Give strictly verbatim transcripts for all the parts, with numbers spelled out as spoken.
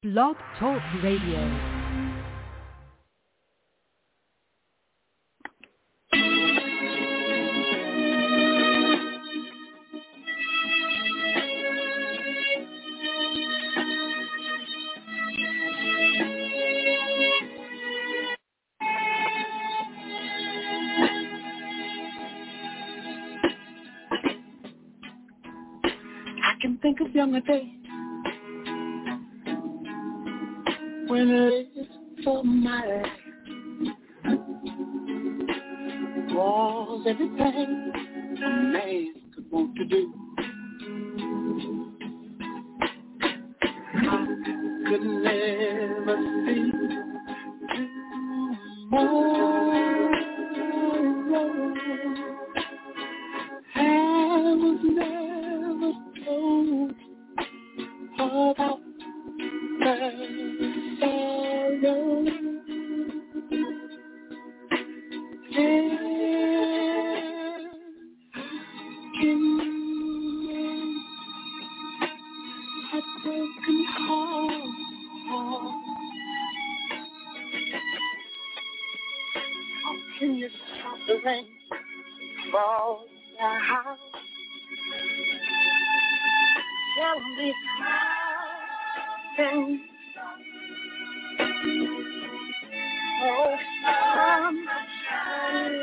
Blog Talk Radio. I can think of younger days when it is for my life was everything a man could want to do. I could never see tomorrow. I was never told about my sorrow. And can you a broken heart? How can you stop the rain from the house? Tell me how can you oh, sunshine,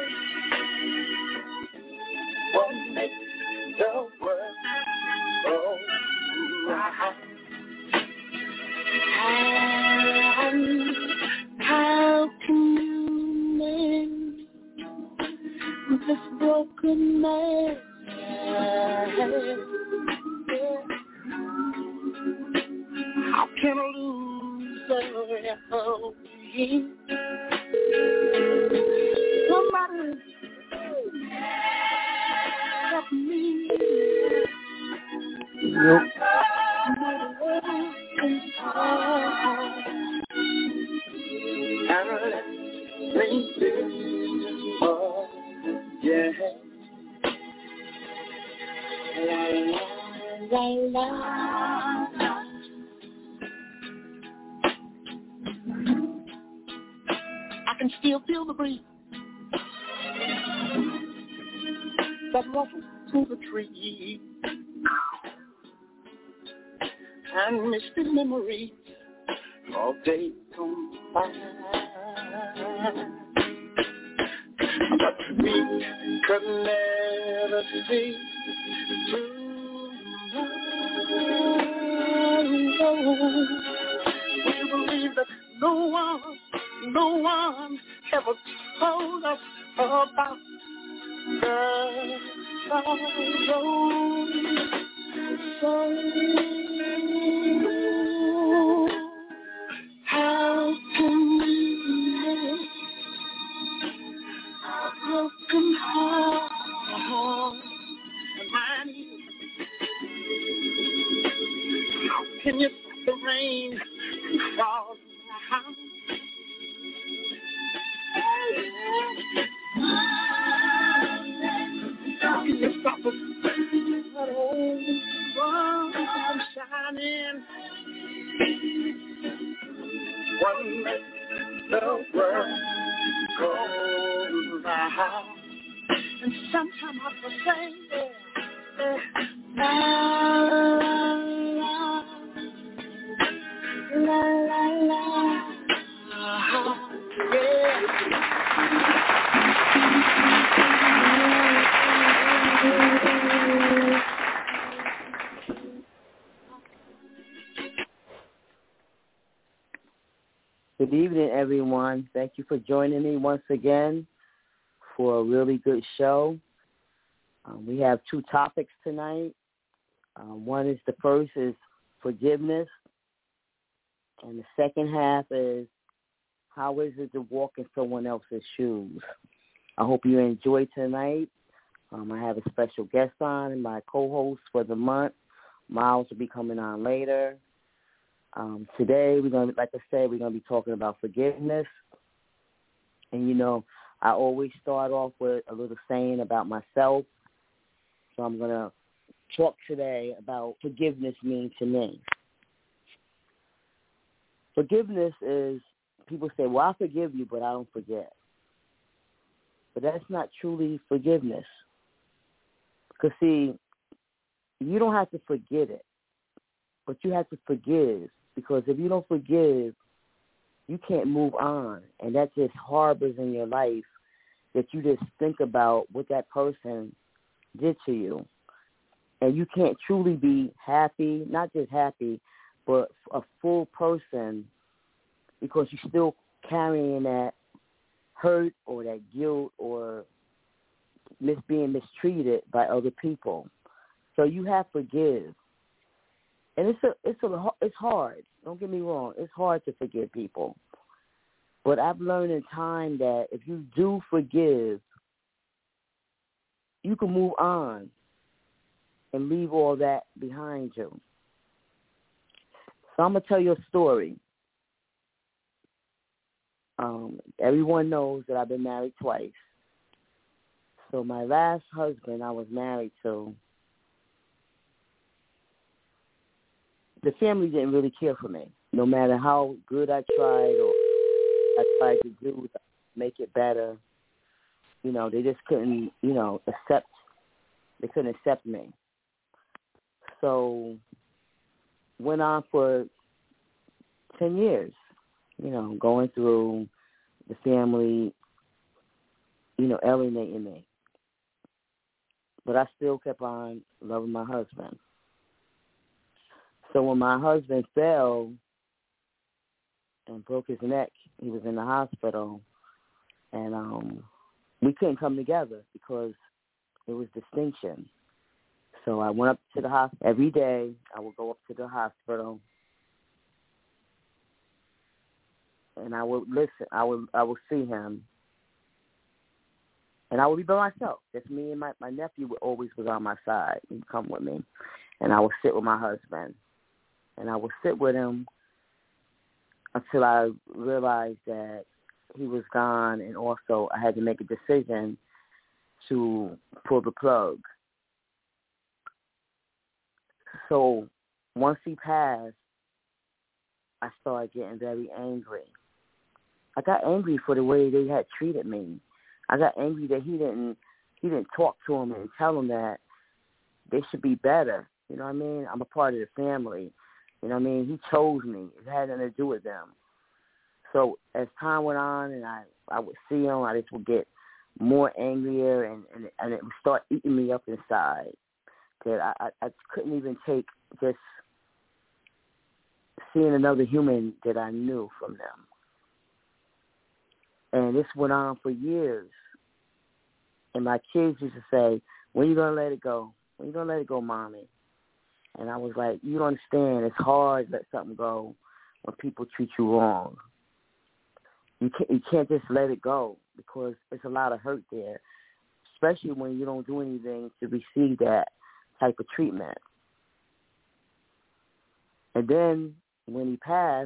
what makes the world go round? And how can you mend this broken man? How can I lose you? Somebody help me. Nope. And let me do oh, yeah. La, la, la. I can still feel the breeze that ruffles through the trees and misty memories all day gone by. But we could never see tomorrow. We believe that no one, no one ever told us about the sorrow. So how can we live a broken heart? And how can you stop the rain from the house? How can you stop us that old sun from shining? One makes the world go round. And sometimes I have to say, yeah, la, la, la, la, uh-huh, yeah. Good evening, everyone. Thank you for joining me once again for a really good show. Um, we have two topics tonight. Um, one is the first is forgiveness, and the second half is how is it to walk in someone else's shoes. I hope you enjoy tonight. Um, I have a special guest on, my co-host for the month. Miles will be coming on later. Um, today, we're going to, like I said, we're going to be talking about forgiveness. And, you know, I always start off with a little saying about myself. So I'm going to talk today about forgiveness means to me. Forgiveness is, people say, well, I forgive you, but I don't forget. But that's not truly forgiveness. Because, see, you don't have to forget it, but you have to forgive. Because if you don't forgive, you can't move on. And that just harbors in your life that you just think about what that person did to you. And you can't truly be happy, not just happy, but a full person, because you're still carrying that hurt or that guilt or mis- being mistreated by other people. So you have to forgive. And it's a, it's a, it's hard. Don't get me wrong. It's hard to forgive people. But I've learned in time that if you do forgive, you can move on and leave all that behind you. So I'm going to tell you a story. Um, everyone knows that I've been married twice. So my last husband I was married to, the family didn't really care for me. No matter how good I tried or I tried to do to make it better, you know, they just couldn't, you know, accept, they couldn't accept me. So went on for ten years, you know, going through the family, you know, alienating me. But I still kept on loving my husband. So when my husband fell and broke his neck, he was in the hospital, and um, we couldn't come together because there was distinction. So I went up to the hospital. Every day I would go up to the hospital, and I would listen. I would I would see him, and I would be by myself. Just me and my, my nephew would always was on my side. He'd come with me, and I would sit with my husband. And I would sit with him until I realized that he was gone, and also I had to make a decision to pull the plug. So once he passed, I started getting very angry. I got angry for the way they had treated me. I got angry that he didn't he didn't talk to him and tell him that they should be better. You know what I mean? I'm a part of the family. You know what I mean? He chose me. It had nothing to do with them. So as time went on and I, I would see him, I just would get more angrier, and, and, and it would start eating me up inside. That I, I, I couldn't even take just seeing another human that I knew from them. And this went on for years. And my kids used to say, when are you going to let it go? When are you going to let it go, Mommy? And I was like, you don't understand. It's hard to let something go when people treat you wrong. You can't, you can't just let it go because there's a lot of hurt there, especially when you don't do anything to receive that type of treatment. And then when he passed,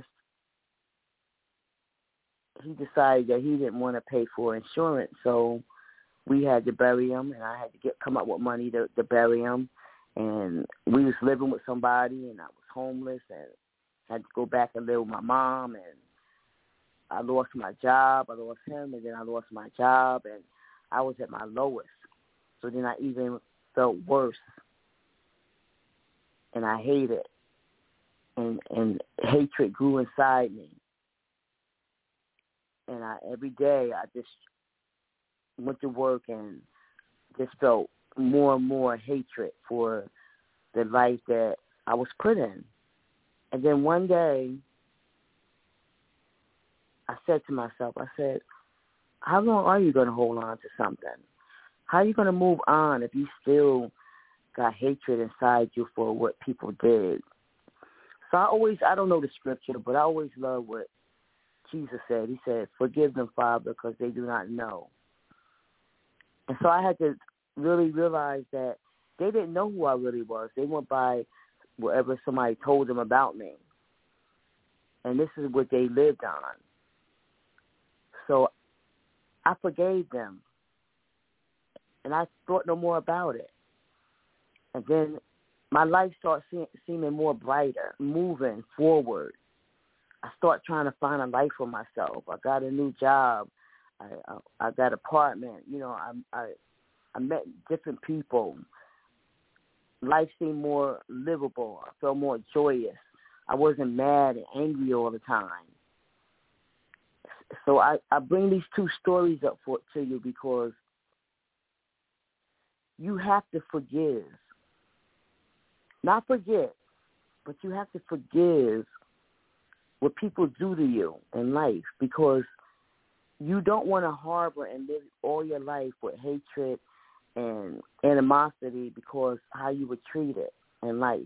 he decided that he didn't want to pay for insurance, so we had to bury him, and I had to get come up with money to, to bury him. And we was living with somebody, and I was homeless, and had to go back and live with my mom, and I lost my job. I lost him, and then I lost my job, and I was at my lowest. So then I even felt worse, and I hated, and and hatred grew inside me. And I every day I just went to work and just felt more and more hatred for the life that I was put in. And then one day, I said to myself, I said, how long are you going to hold on to something? How are you going to move on if you still got hatred inside you for what people did? So I always, I don't know the scripture, but I always love what Jesus said. He said, forgive them, Father, because they do not know. And so I had to really realize that they didn't know who I really was. They went by whatever somebody told them about me. And this is what they lived on. So I forgave them. And I thought no more about it. And then my life started see- seeming more brighter, moving forward. I start trying to find a life for myself. I got a new job. I I, I got an apartment. You know, I, I I met different people. Life seemed more livable. I felt more joyous. I wasn't mad and angry all the time. So I, I bring these two stories up for to you because you have to forgive. Not forget, but you have to forgive what people do to you in life, because you don't want to harbor and live all your life with hatred and animosity because how you were treated in life.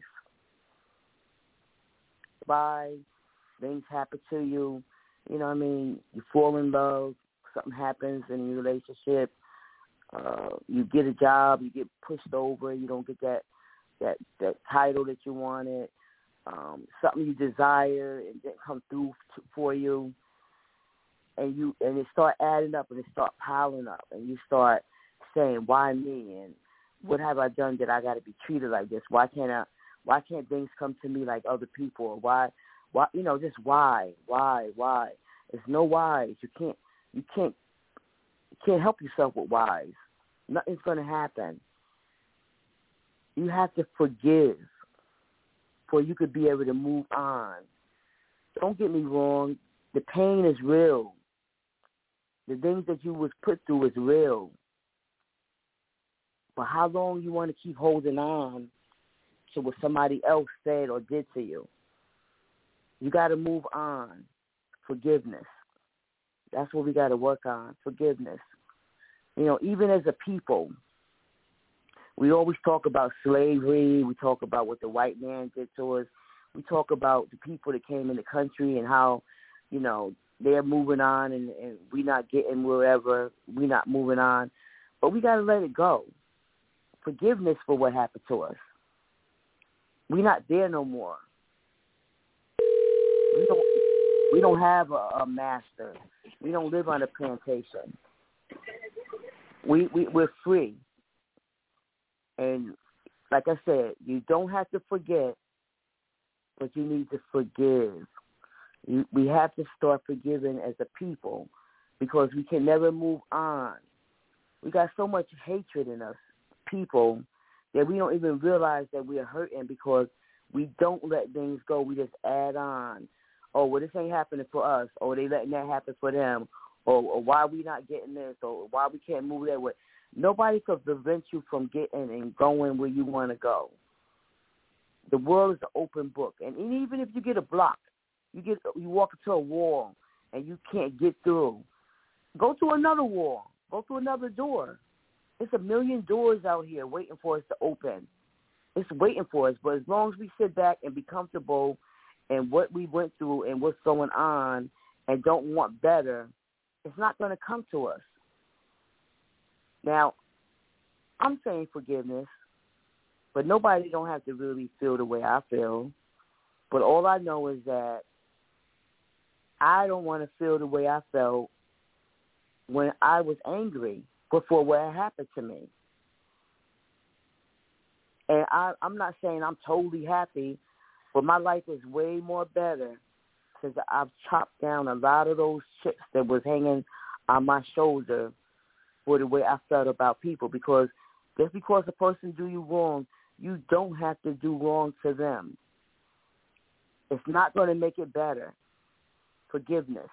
Bye. Things happen to you. You know what I mean? You fall in love. Something happens in your relationship. Uh, you get a job. You get pushed over. You don't get that that, that title that you wanted. Um, something you desire and didn't come through t- for you. And you and it start adding up and it start piling up. And you start saying, why me? And what have I done that I got to be treated like this? Why can't I? Why can't things come to me like other people? Or why, why, you know, just why, why, why? There's no whys. You can't, you can't, you can't help yourself with whys. Nothing's going to happen. You have to forgive for you could be able to move on. Don't get me wrong. The pain is real. The things that you was put through is real. But how long you want to keep holding on to what somebody else said or did to you? You got to move on. Forgiveness. That's what we got to work on, forgiveness. You know, even as a people, we always talk about slavery. We talk about what the white man did to us. We talk about the people that came in the country and how, you know, they're moving on and, and we not getting wherever. We not moving on. But we got to let it go. Forgiveness for what happened to us. We're not there no more. We don't, we don't have a, a master. We don't live on a plantation. We, we, we're free. And like I said, you don't have to forget, but you need to forgive. You, we have to start forgiving as a people because we can never move on. We got so much hatred in us, people, that we don't even realize that we are hurting because we don't let things go. We just add on. Oh, well, this ain't happening for us. Or they letting that happen for them. Or, or why we not getting this. Or why we can't move that way. Nobody could prevent you from getting and going where you want to go. The world is an open book. And even if you get a block, you get you walk into a wall and you can't get through, go to another wall. Go to another door. It's a million doors out here waiting for us to open. It's waiting for us. But as long as we sit back and be comfortable in what we went through and what's going on and don't want better, it's not going to come to us. Now, I'm saying forgiveness, but nobody don't have to really feel the way I feel. But all I know is that I don't want to feel the way I felt when I was angry before what happened to me. And I, I'm not saying I'm totally happy, but my life is way more better because I've chopped down a lot of those chips that was hanging on my shoulder for the way I felt about people. Because just because a person do you wrong, you don't have to do wrong to them. It's not going to make it better. Forgiveness.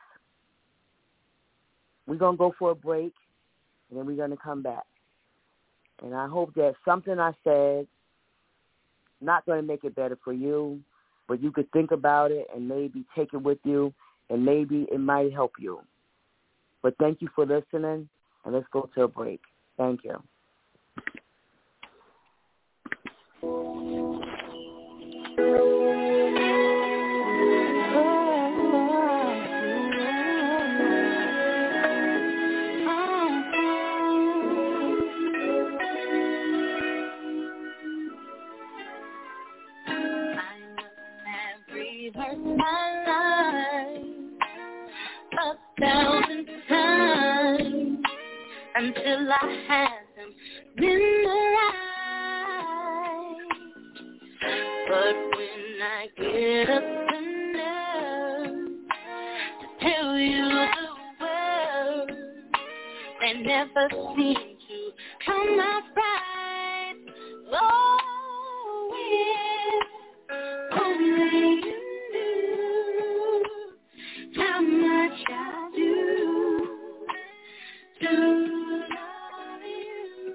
We're going to go for a break, and then we're going to come back. And I hope that something I said, not going to make it better for you, but you could think about it and maybe take it with you, and maybe it might help you. But thank you for listening, and let's go to a break. Thank you. Thousand times until I had them memorized. But when I get up enough and never seem to come out right. Oh, if only you knew how much I do to love you.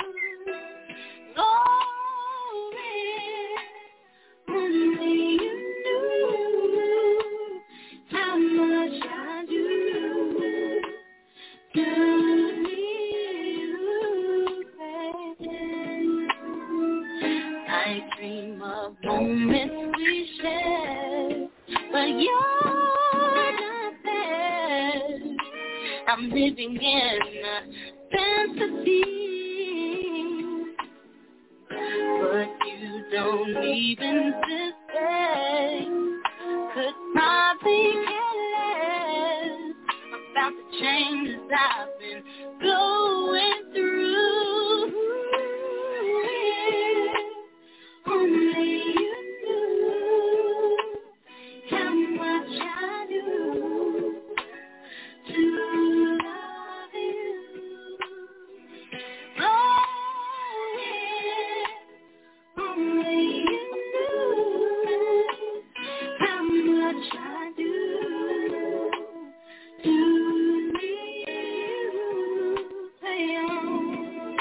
Oh, if only you knew how much I do to you, baby. I dream of moments we shared, but you're not there. I'm living in a fantasy, but you don't even suspect. Could probably care less about the changes I've been going through. Only you knew how much I do to love you. Oh, yeah. Only you knew how much I do to you, baby.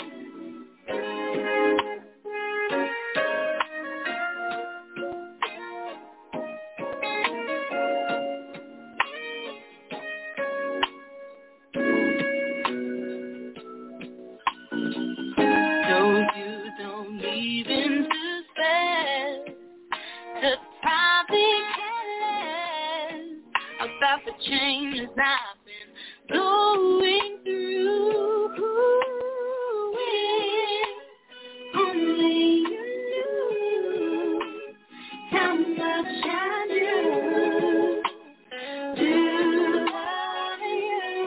No, you don't even suspect. Could probably care less about the changes I've been going through. If only you knew how much I do to love you.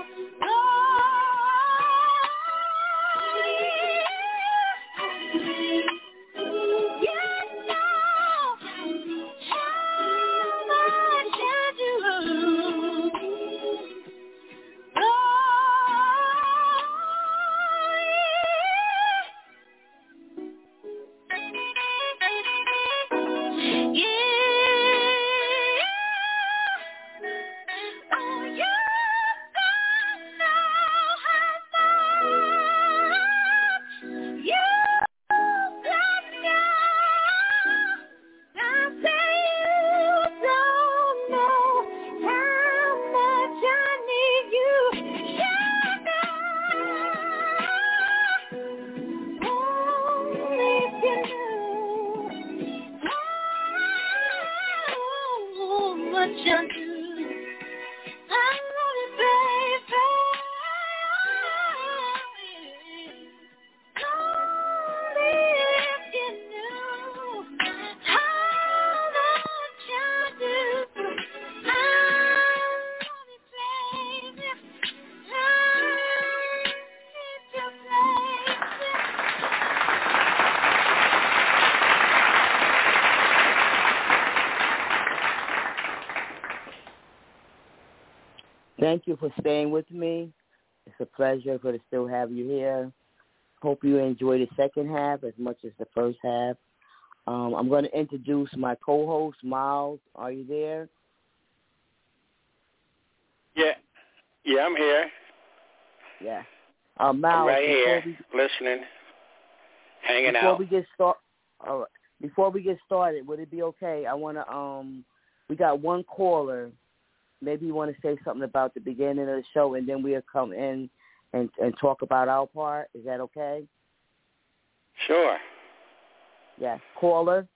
Oh, you know how much I do. Oh, yeah. Oh, you don't know how much you don't know. I say you don't know how much I need you. You know, only if you knew how much I do. I love you, baby. Only if you knew how much I do. I love you, baby. I need you, baby. Thank you for staying with me. It's a pleasure for to still have you here. Hope you enjoy the second half as much as the first half. Um, I'm going to introduce my co-host, Miles. Are you there? Yeah, yeah, I'm here. Yeah. Uh, Miles, I'm right here, we, listening, hanging before out. we get start, all right. Before we get started, would it be okay? I want to. Um, we got one caller. Maybe you want to say something about the beginning of the show, and then we'll come in and, and talk about our part. Is that okay? Sure. Yes. Caller?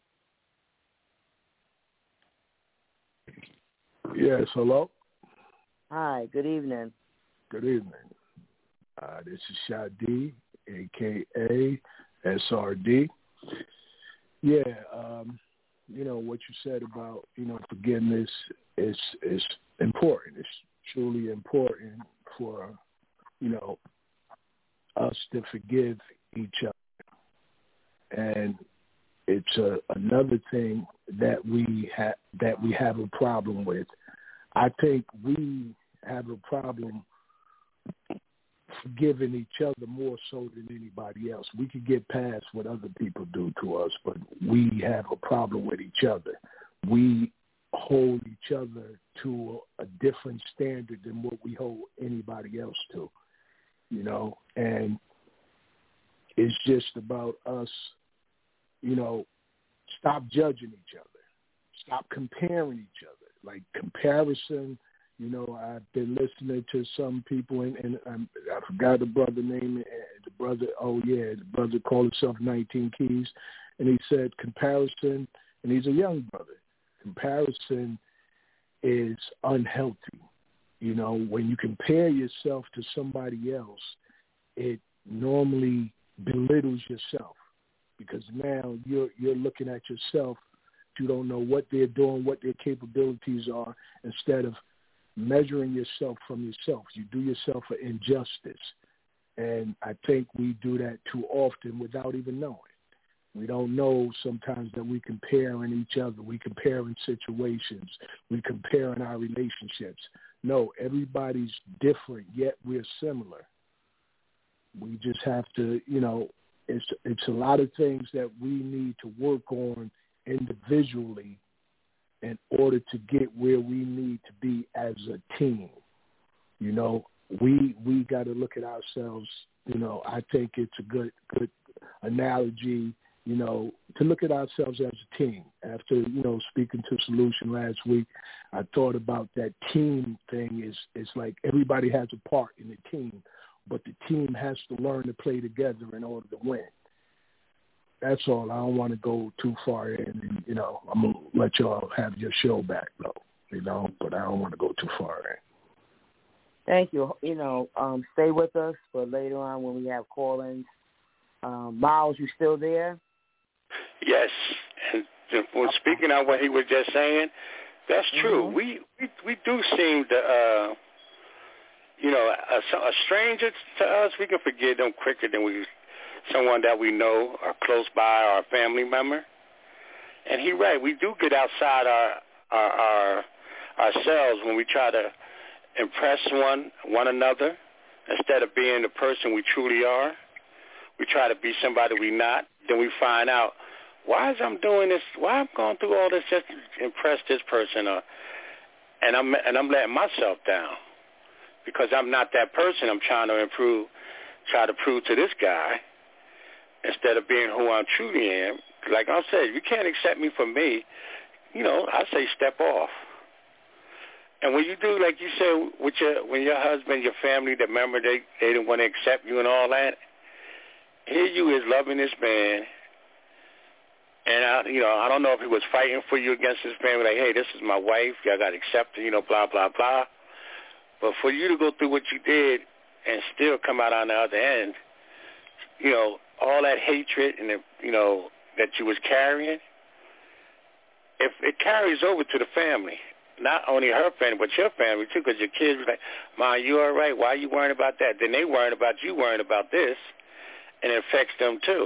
Yes, hello. Hi, good evening. Good evening. Uh, this is Shadi, a k a. S R D. Yeah, um, you know, what you said about, you know, forgiveness is is important. It's truly important for, you know, us to forgive each other. And it's a, another thing that we ha- that we have a problem with. I think we have a problem forgiving each other more so than anybody else. We can get past what other people do to us, but we have a problem with each other. We hold each other to a different standard than what we hold anybody else to, you know, and it's just about us, you know, stop judging each other, stop comparing each other. Like comparison, you know, I've been listening to some people, and, and I'm, I forgot the brother name, the brother, oh yeah, the brother called himself nineteen Keys, and he said comparison, and he's a young brother, comparison is unhealthy. You know, when you compare yourself to somebody else, it normally belittles yourself because now you're you're looking at yourself. You don't know what they're doing, what their capabilities are, instead of measuring yourself from yourself. You do yourself an injustice. And I think we do that too often without even knowing. We don't know sometimes that we compare in each other. We compare in situations. We compare in our relationships. No, everybody's different, yet we're similar. We just have to, you know, it's it's a lot of things that we need to work on individually in order to get where we need to be as a team. You know, we we got to look at ourselves. You know, I think it's a good good analogy, you know, to look at ourselves as a team. After, you know, speaking to Solution last week, I thought about that team thing. Is it's like everybody has a part in the team, but the team has to learn to play together in order to win. That's all. I don't want to go too far in, and, you know, I'm going to let y'all have your show back, though, you know, but I don't want to go too far in. Thank you. You know, um, stay with us for later on when we have call-ins. Um, Miles, you still there? Yes. And when speaking on what he was just saying, that's true. Mm-hmm. We, we we do seem to, uh, you know, a, a stranger to us, we can forgive them quicker than we someone that we know or close by or a family member. And he's right. We do get outside our, our, our ourselves when we try to impress one one another instead of being the person we truly are. We try to be somebody we're not. Then we find out, why is I'm doing this? Why I'm going through all this just to impress this person? Or, and I'm and I'm letting myself down because I'm not that person. I'm trying to improve, try to prove to this guy, instead of being who I truly am. Like I said, you can't accept me for me. You know, I say step off. And when you do, like you said, with your when your husband, your family, the member, they they didn't want to accept you and all that. Here you is loving this man, and I, you know, I don't know if he was fighting for you against his family. Like, hey, this is my wife. Y'all got to accept her. You know, blah blah blah. But for you to go through what you did and still come out on the other end, you know, all that hatred and the, you know, that you was carrying, if it carries over to the family, not only her family but your family too, because your kids were like, "Mom, you all right? Why are you worrying about that?" Then they worrying about you worrying about this, and it affects them too.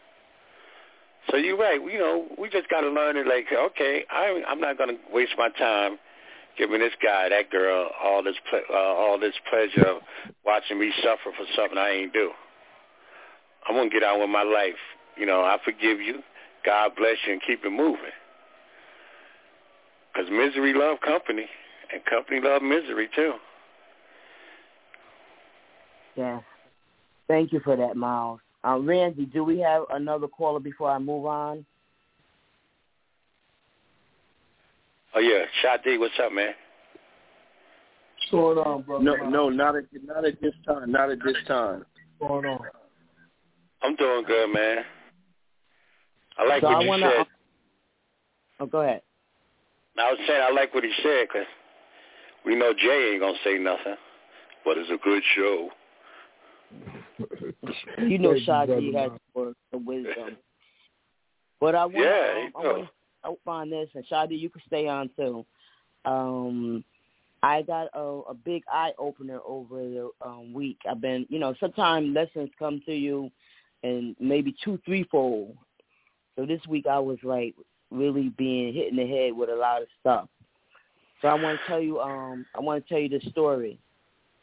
So you're right. You know, we just got to learn it. Like, okay, I, I'm not going to waste my time giving this guy, that girl, all this ple- uh, all this pleasure of watching me suffer for something I ain't do. I'm going to get on with my life. You know, I forgive you. God bless you and keep it moving. Because misery love company, and company love misery too. Yeah. Thank you for that, Miles. Uh, Randy, do we have another caller before I move on? Oh, yeah. Shadi, what's up, man? What's going on, brother? No, no, not at not at this time. Not at this time. What's going on? I'm doing good, man. I like so what I you wanna, said. Oh, go ahead. I was saying I like what he said because we know Jay ain't going to say nothing, but it's a good show. You know Shadi has words of wisdom. But I want yeah, um, I want to open on this, and Shadi, you can stay on too. Um, I got a, a big eye-opener over the um, week. I've been, you know, sometimes lessons come to you and maybe two, three-fold. So this week I was, like, really being hit in the head with a lot of stuff. So I want to tell you, um, I want to tell you this story.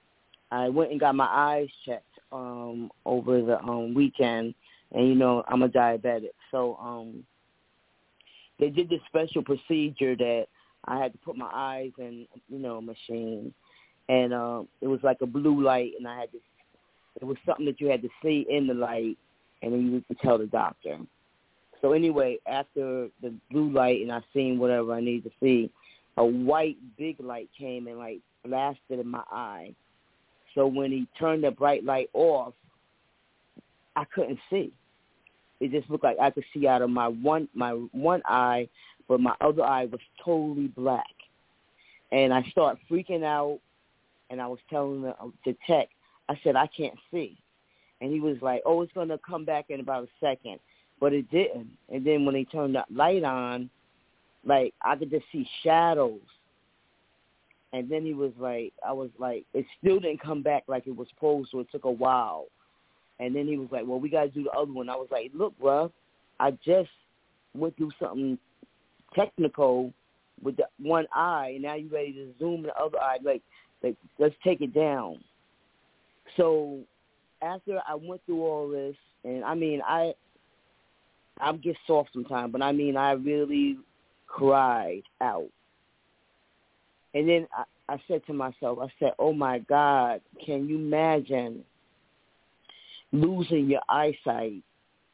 I went and got my eyes checked um, over the um, weekend, and, you know, I'm a diabetic. So um, they did this special procedure that I had to put my eyes in, you know, a machine, and um, it was like a blue light, and I had to, it was something that you had to see in the light, and then you would tell the doctor. So anyway, after the blue light and I seen whatever I needed to see, a white big light came and, like, blasted in my eye. So when he turned the bright light off, I couldn't see. It just looked like I could see out of my one my one eye, but my other eye was totally black. And I started freaking out, and I was telling the, the tech, I said, I can't see. And he was like, oh, it's going to come back in about a second. But it didn't. And then when he turned that light on, like, I could just see shadows. And then he was like, I was like, it still didn't come back like it was supposed to. It took a while. And then he was like, well, we got to do the other one. I was like, look, bro, I just went through something technical with the one eye, and now you ready to zoom the other eye. Like, like, let's take it down. So after I went through all this, and I mean, I, I get soft sometimes, but I mean, I really cried out. And then I, I said to myself, I said, oh, my God, can you imagine losing your eyesight,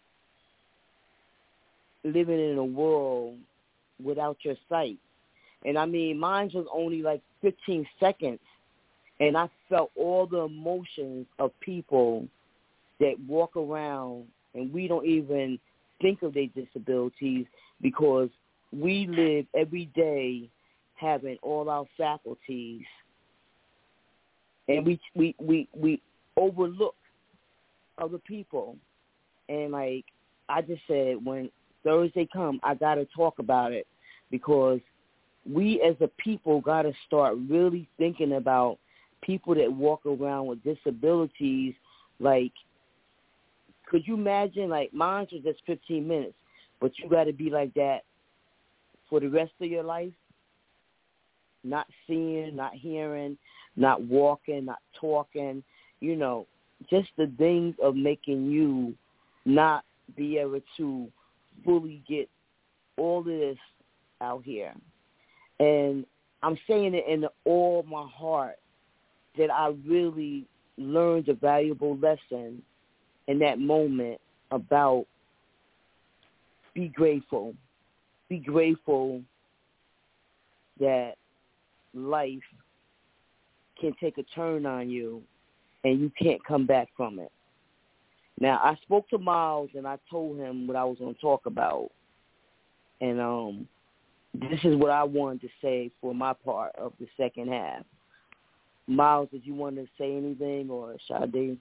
living in a world without your sight? And, I mean, mine was only like fifteen seconds, and I felt all the emotions of people that walk around, and we don't even think of their disabilities because we live every day having all our faculties, and we we we, we overlook other people. And, like, I just said, when Thursday come, I got to talk about it, because we as a people got to start really thinking about people that walk around with disabilities. Like, could you imagine, like, mine was just fifteen minutes, but you got to be like that for the rest of your life? Not seeing, not hearing, not walking, not talking, you know, just the things of making you not be able to fully get all of this out here. And I'm saying it in all my heart that I really learned a valuable lesson in that moment about be grateful. Be grateful that life can take a turn on you and you can't come back from it. Now, I spoke to Miles and I told him what I was going to talk about. And um, this is what I wanted to say for my part of the second half. Miles, did you want to say anything, or Sade?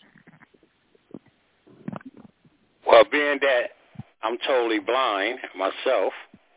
Well, being that I'm totally blind myself,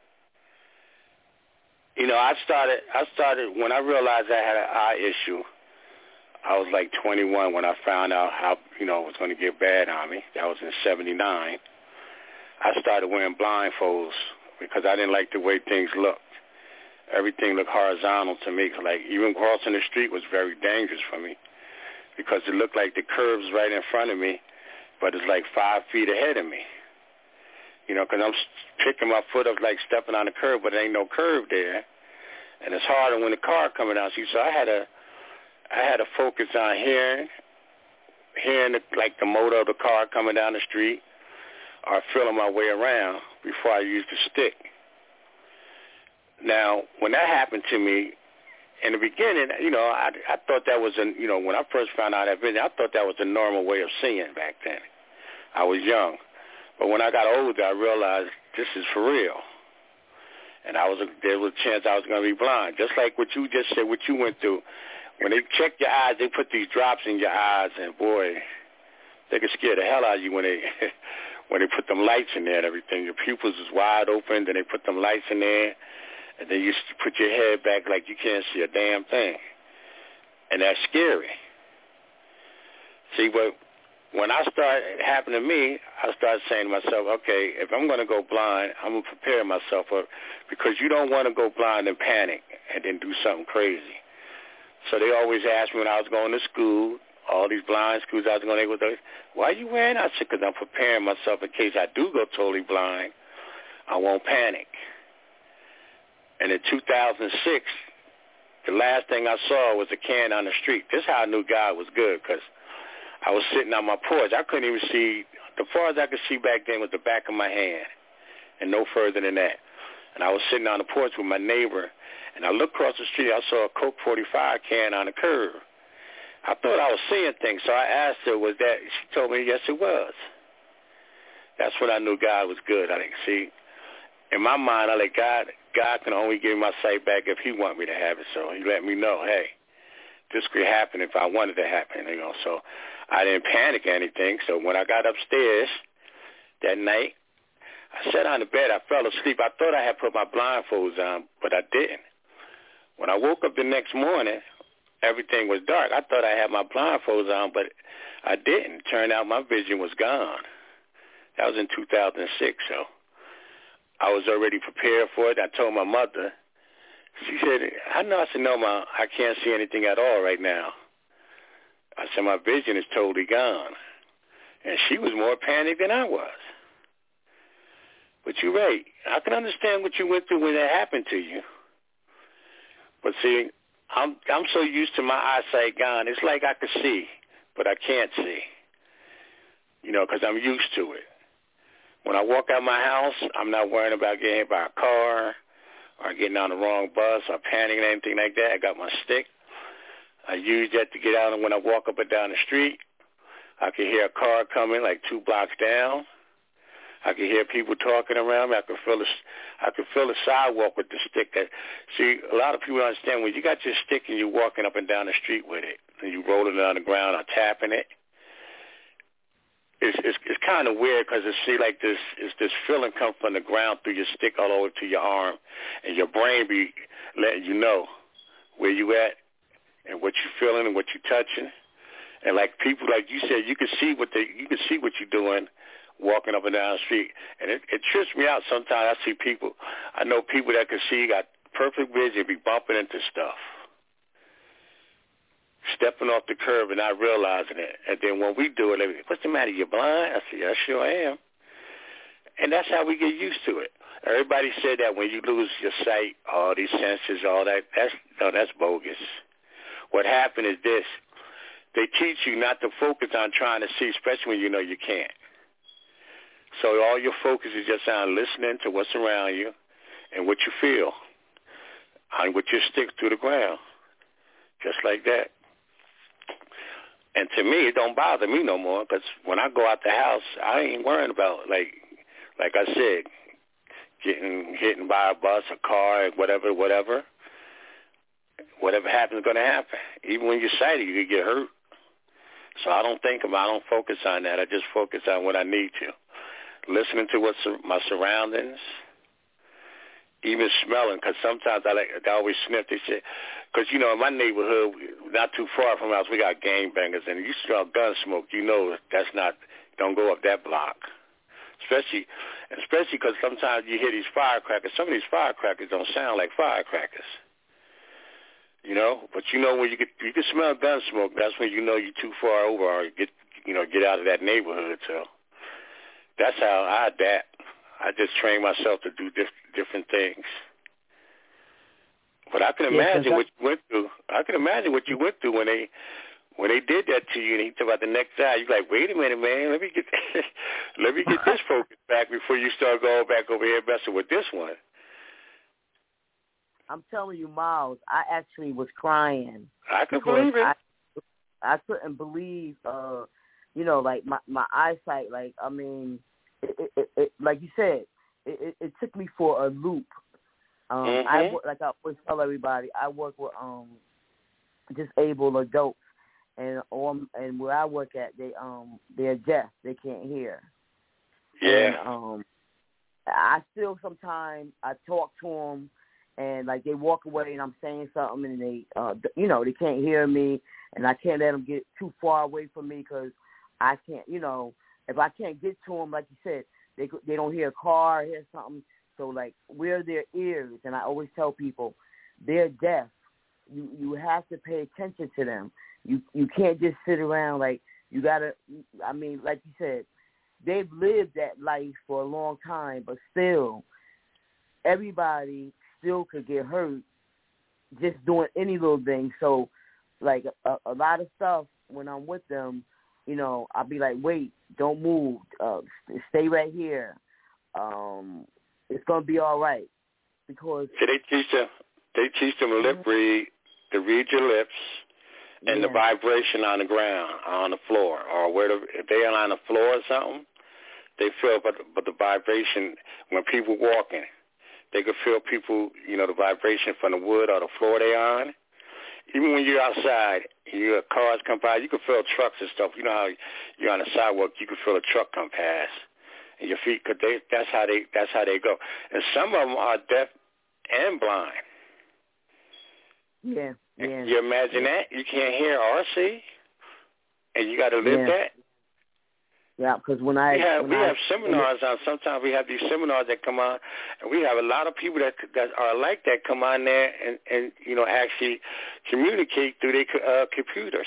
you know, I started, I started, when I realized I had an eye issue, I was like twenty-one when I found out how, you know, it was going to get bad on me. That was in seventy-nine. I started wearing blindfolds because I didn't like the way things looked. Everything looked horizontal to me. Like, even crossing the street was very dangerous for me because it looked like the curb's right in front of me, but it's like five feet ahead of me. You know, because I'm picking my foot up like stepping on the curb, but there ain't no curb there. And it's harder when the car coming down. See, so I had to, I had to focus on hearing, hearing the, like the motor of the car coming down the street, or feeling my way around before I used the stick. Now, when that happened to me, in the beginning, you know, I, I thought that was, a, you know, when I first found out that vision, I thought that was a normal way of seeing back then. I was young. But when I got older, I realized this is for real. And I was a, there was a chance I was going to be blind. Just like what you just said, what you went through. When they check your eyes, they put these drops in your eyes, and, boy, they can scare the hell out of you when they when they put them lights in there and everything. Your pupils is wide open, then they put them lights in there, and then you put your head back like you can't see a damn thing. And that's scary. See, but when I started, it happened to me, I started saying to myself, okay, if I'm going to go blind, I'm going to prepare myself up, because you don't want to go blind and panic and then do something crazy. So they always asked me when I was going to school, all these blind schools I was going to go to, why are you wearing that? I said, because I'm preparing myself in case I do go totally blind, I won't panic. And in two thousand six, the last thing I saw was a can on the street. This is how I knew God was good, because I was sitting on my porch. I couldn't even see, the far as I could see back then was the back of my hand, and no further than that. And I was sitting on the porch with my neighbor, and I looked across the street. I saw a Coke forty-five can on the curb. I thought I was seeing things, so I asked her, was that, she told me, yes, it was. That's when I knew God was good. I didn't see. In my mind, I like, God, God can only give me my sight back if he want me to have it. So he let me know, hey, this could happen if I wanted to happen, you know. So I didn't panic or anything. So when I got upstairs that night, I sat on the bed. I fell asleep. I thought I had put my blindfolds on, but I didn't. When I woke up the next morning, everything was dark. I thought I had my blindfolds on, but I didn't. Turned out my vision was gone. That was in two thousand six, so I was already prepared for it. I told my mother. She said, I know. I said, no, Ma, I can't see anything at all right now. I said, my vision is totally gone. And she was more panicked than I was. But you're right. I can understand what you went through when that happened to you. But see, I'm I'm so used to my eyesight gone. It's like I could see, but I can't see. You know, because I'm used to it. When I walk out my house, I'm not worrying about getting hit by a car or getting on the wrong bus or panicking or anything like that. I got my stick. I use that to get out, and when I walk up and down the street, I can hear a car coming like two blocks down. I can hear people talking around me. I can feel the, I can feel the sidewalk with the stick. That, see, a lot of people don't understand when you got your stick and you're walking up and down the street with it, and you rolling it on the ground or tapping it. It's it's, it's kind of weird because it see like this, it's this feeling come from the ground through your stick all over to your arm, and your brain be letting you know where you at and what you're feeling and what you're touching. And like people, like you said, you can see what they, you can see what you're doing walking up and down the street. And it, it trips me out sometimes. I see people, I know people that can see, got perfect vision, be bumping into stuff, stepping off the curb and not realizing it. And then when we do it, like, what's the matter, you blind? I say, I sure am. And that's how we get used to it. Everybody said that when you lose your sight, all these senses, all that, that's, no, that's bogus. What happened is this. They teach you not to focus on trying to see, especially when you know you can't. So all your focus is just on listening to what's around you and what you feel, and what your stick through the ground, just like that. And to me, it don't bother me no more, because when I go out the house, I ain't worrying about, like like I said, getting hit by a bus, a car, whatever, whatever. Whatever happens is going to happen. Even when you're sighted, you can get hurt. So I don't think about, I don't focus on that. I just focus on what I need to. Listening to what's my surroundings, even smelling, because sometimes I like I always sniff this shit. Because, you know, in my neighborhood, not too far from us, we got gangbangers, and you smell gun smoke, you know that's not, don't go up that block. Especially, especially because sometimes you hear these firecrackers. Some of these firecrackers don't sound like firecrackers. You know, but you know when you get you can smell gun smoke, that's when you know you're too far over or get you know get out of that neighborhood. So that's how I adapt. I just train myself to do diff- different things. But I can imagine yeah, what you went through. I can imagine what you went through when they when they did that to you and he talked about the next eye. You're like, wait a minute, man, let me get let me get this focus back before you start going back over here messing with this one. I'm telling you, Miles, I actually was crying. I can believe it. I, I couldn't believe, uh, you know, like my, my eyesight. Like, I mean, it, it, it, like you said, it, it, it took me for a loop. Um, mm-hmm. I like I always tell everybody, I work with um, disabled adults, and um, and where I work at, they um, they're deaf, they can't hear. Yeah. And, um, I still sometimes I talk to them. And, like, they walk away and I'm saying something and they, uh, you know, they can't hear me and I can't let them get too far away from me because I can't, you know, if I can't get to them, like you said, they they don't hear a car, hear something. So, like, where their ears, and I always tell people, they're deaf, you you have to pay attention to them. You you can't just sit around like you gotta. I mean, like you said, they've lived that life for a long time, but still, everybody still could get hurt just doing any little thing. So, like a, a lot of stuff when I'm with them, you know, I'll be like, wait, don't move, uh, stay right here. Um, it's gonna be all right because so they teach them. They teach them lip mm-hmm. read, to read your lips, and yeah. the vibration on the ground, on the floor, or where the, if they're on the floor or something, they feel, but but the vibration when people walking, they could feel people, you know, the vibration from the wood or the floor they're on. Even when you're outside, you have cars come by, you can feel trucks and stuff. You know how you're on the sidewalk, you can feel a truck come past, and your feet, cause they, that's how they, that's how they go. And some of them are deaf and blind. Yeah, yeah. You imagine that? You can't hear or see, and you got to live yeah. that. Yeah, because when I we have when we I, have seminars on. Sometimes we have these seminars that come on, and we have a lot of people that that are like that come on there and, and you know actually communicate through their uh, computers.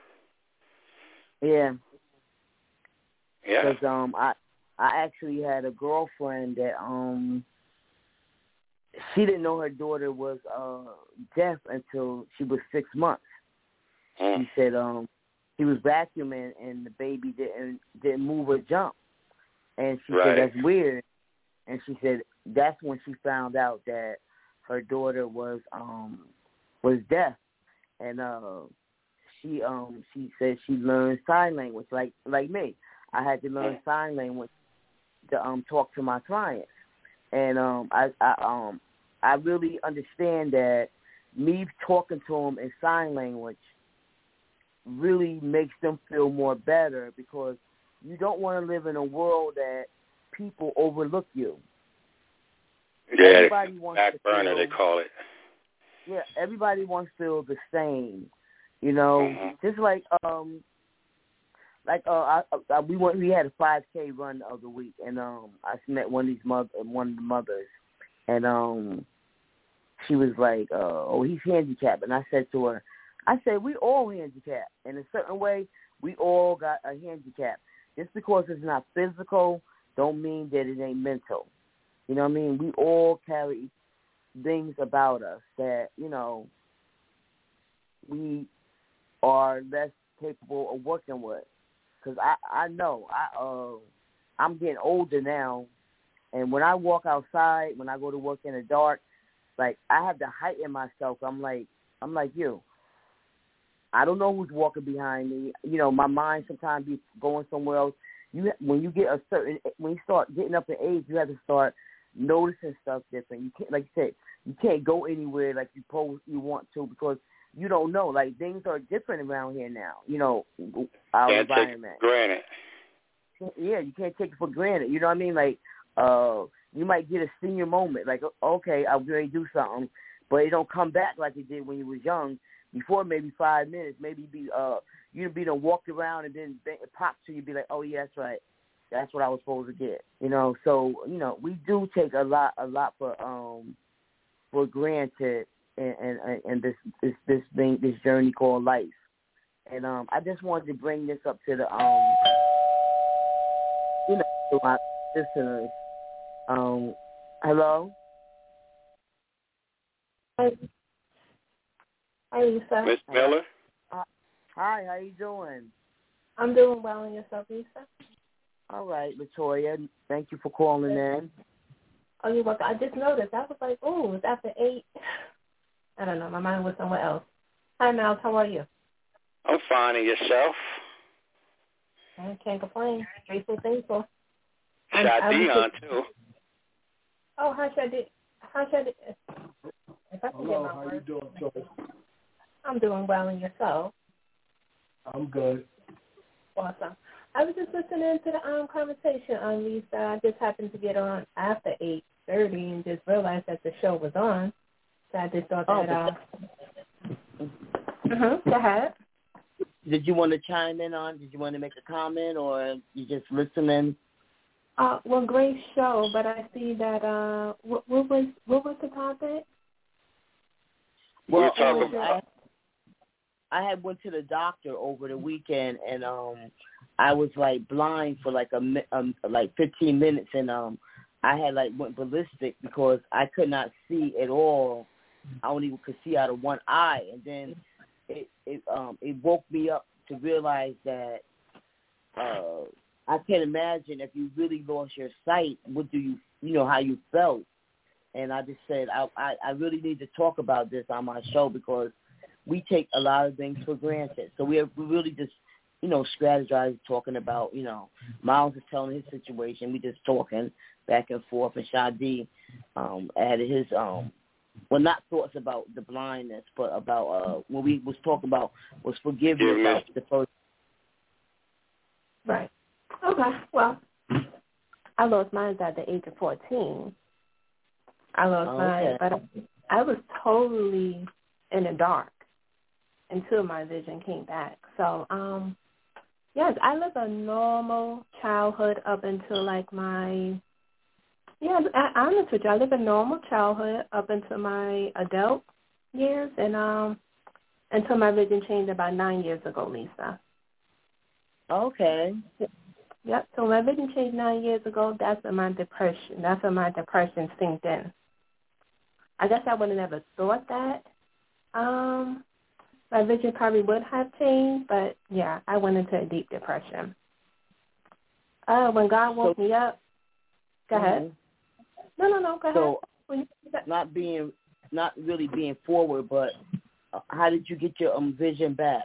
Yeah. Yeah. Because um, I I actually had a girlfriend that um. she didn't know her daughter was uh, deaf until she was six months. Mm. She said um, he was vacuuming and the baby didn't didn't move or jump, and she right. said that's weird. And she said that's when she found out that her daughter was um, was deaf, and uh, she um, she said she learned sign language like like me. I had to learn mm. sign language to um, talk to my clients. And um, I, I um, I really understand that me talking to them in sign language really makes them feel more better because you don't want to live in a world that people overlook you. Yeah, everybody wants back to burner feel, they call it. Yeah, everybody wants to feel the same. You know, mm-hmm. just like um, like uh, I, I, we went, we had a five K run the other week, and um, I met one of these mother, one of the mothers, and um, she was like, uh, "Oh, he's handicapped," and I said to her, "I said we all handicapped in a certain way. We all got a handicap. Just because it's not physical, don't mean that it ain't mental. You know what I mean? We all carry things about us that you know we are less capable of working with." Because I, I know I uh I'm getting older now, and when I walk outside, when I go to work in the dark, like I have to heighten myself. I'm like I'm like you. I don't know who's walking behind me. You know, my mind sometimes be going somewhere else. You when you get a certain when you start getting up in age, you have to start noticing stuff different. You can't, like you said, you can't go anywhere like you pose you want to because you don't know. Like things are different around here now. You know, our can't environment. Take it for granted. Yeah, you can't take it for granted. You know what I mean? Like, uh, you might get a senior moment. Like, okay, I'm going to do something, but it don't come back like it did when you was young. Before maybe five minutes, maybe be uh, you'd be done walked around and then it pops to you. Be like, oh yeah, that's right. That's what I was supposed to get. You know, so you know, we do take a lot, a lot for um, for granted. And, and and this this this thing this journey called life, and um I just wanted to bring this up to the um you know to my listeners. Um, hello. Hi, hi Lisa. Miss Miller. Uh, hi, how you doing? I'm doing well, and yourself, Lisa? All right, Latoya. Thank you for calling in. Oh, you're welcome. I just noticed. I was like, oh, it's after eight. I don't know. My mind was somewhere else. Hi, Miles. How are you? I'm fine. And yourself? I can't complain. Grateful, thankful. Shadi on, too. Oh, hi, Shadi. Hi, Shadi. If I can Hello, get my how words. you doing, Joe? I'm doing well, and yourself? I'm good. Awesome. I was just listening to the um, conversation on Lisa. I just happened to get on after eight thirty and just realized that the show was on. So I just thought oh, that, uh, uh-huh, go ahead. Did you want to chime in on, did you want to make a comment or you just listening? Uh, well, great show, but I see that, uh, what, what was what was the topic? Well, we were talking um, about. I, I had went to the doctor over the weekend, and um, I was like blind for like a mi- um, like fifteen minutes, and um, I had like went ballistic because I could not see at all. I only could see out of one eye, and then it it um it woke me up to realize that uh I can't imagine if you really lost your sight, what do you you know how you felt. And I just said I I, I really need to talk about this on my show because we take a lot of things for granted. So we are, we really just you know strategize talking about you know Miles is telling his situation. We just talking back and forth, and Shadi um added his um. Well, not thoughts about the blindness, but about uh, when we was talking about was forgiveness Yeah, of the first. Right. Okay. Well, I lost mine at the age of fourteen. I lost Oh, mine, okay. but I was totally in the dark until my vision came back. So, um, yes, I lived a normal childhood up until like my. Yeah, I, I'm honest with you. I lived a normal childhood up until my adult years, and um, until my vision changed about nine years ago, Lisa. Okay. Yep. So my vision changed nine years ago. That's when my depression. That's when my depression sinked in. I guess I would have never thought that. Um, my vision probably would have changed, but yeah, I went into a deep depression. Uh, when God woke so, me up. Go mm-hmm. ahead. No, no, no. Go ahead. So, not being, not really being forward, but how did you get your um, vision back?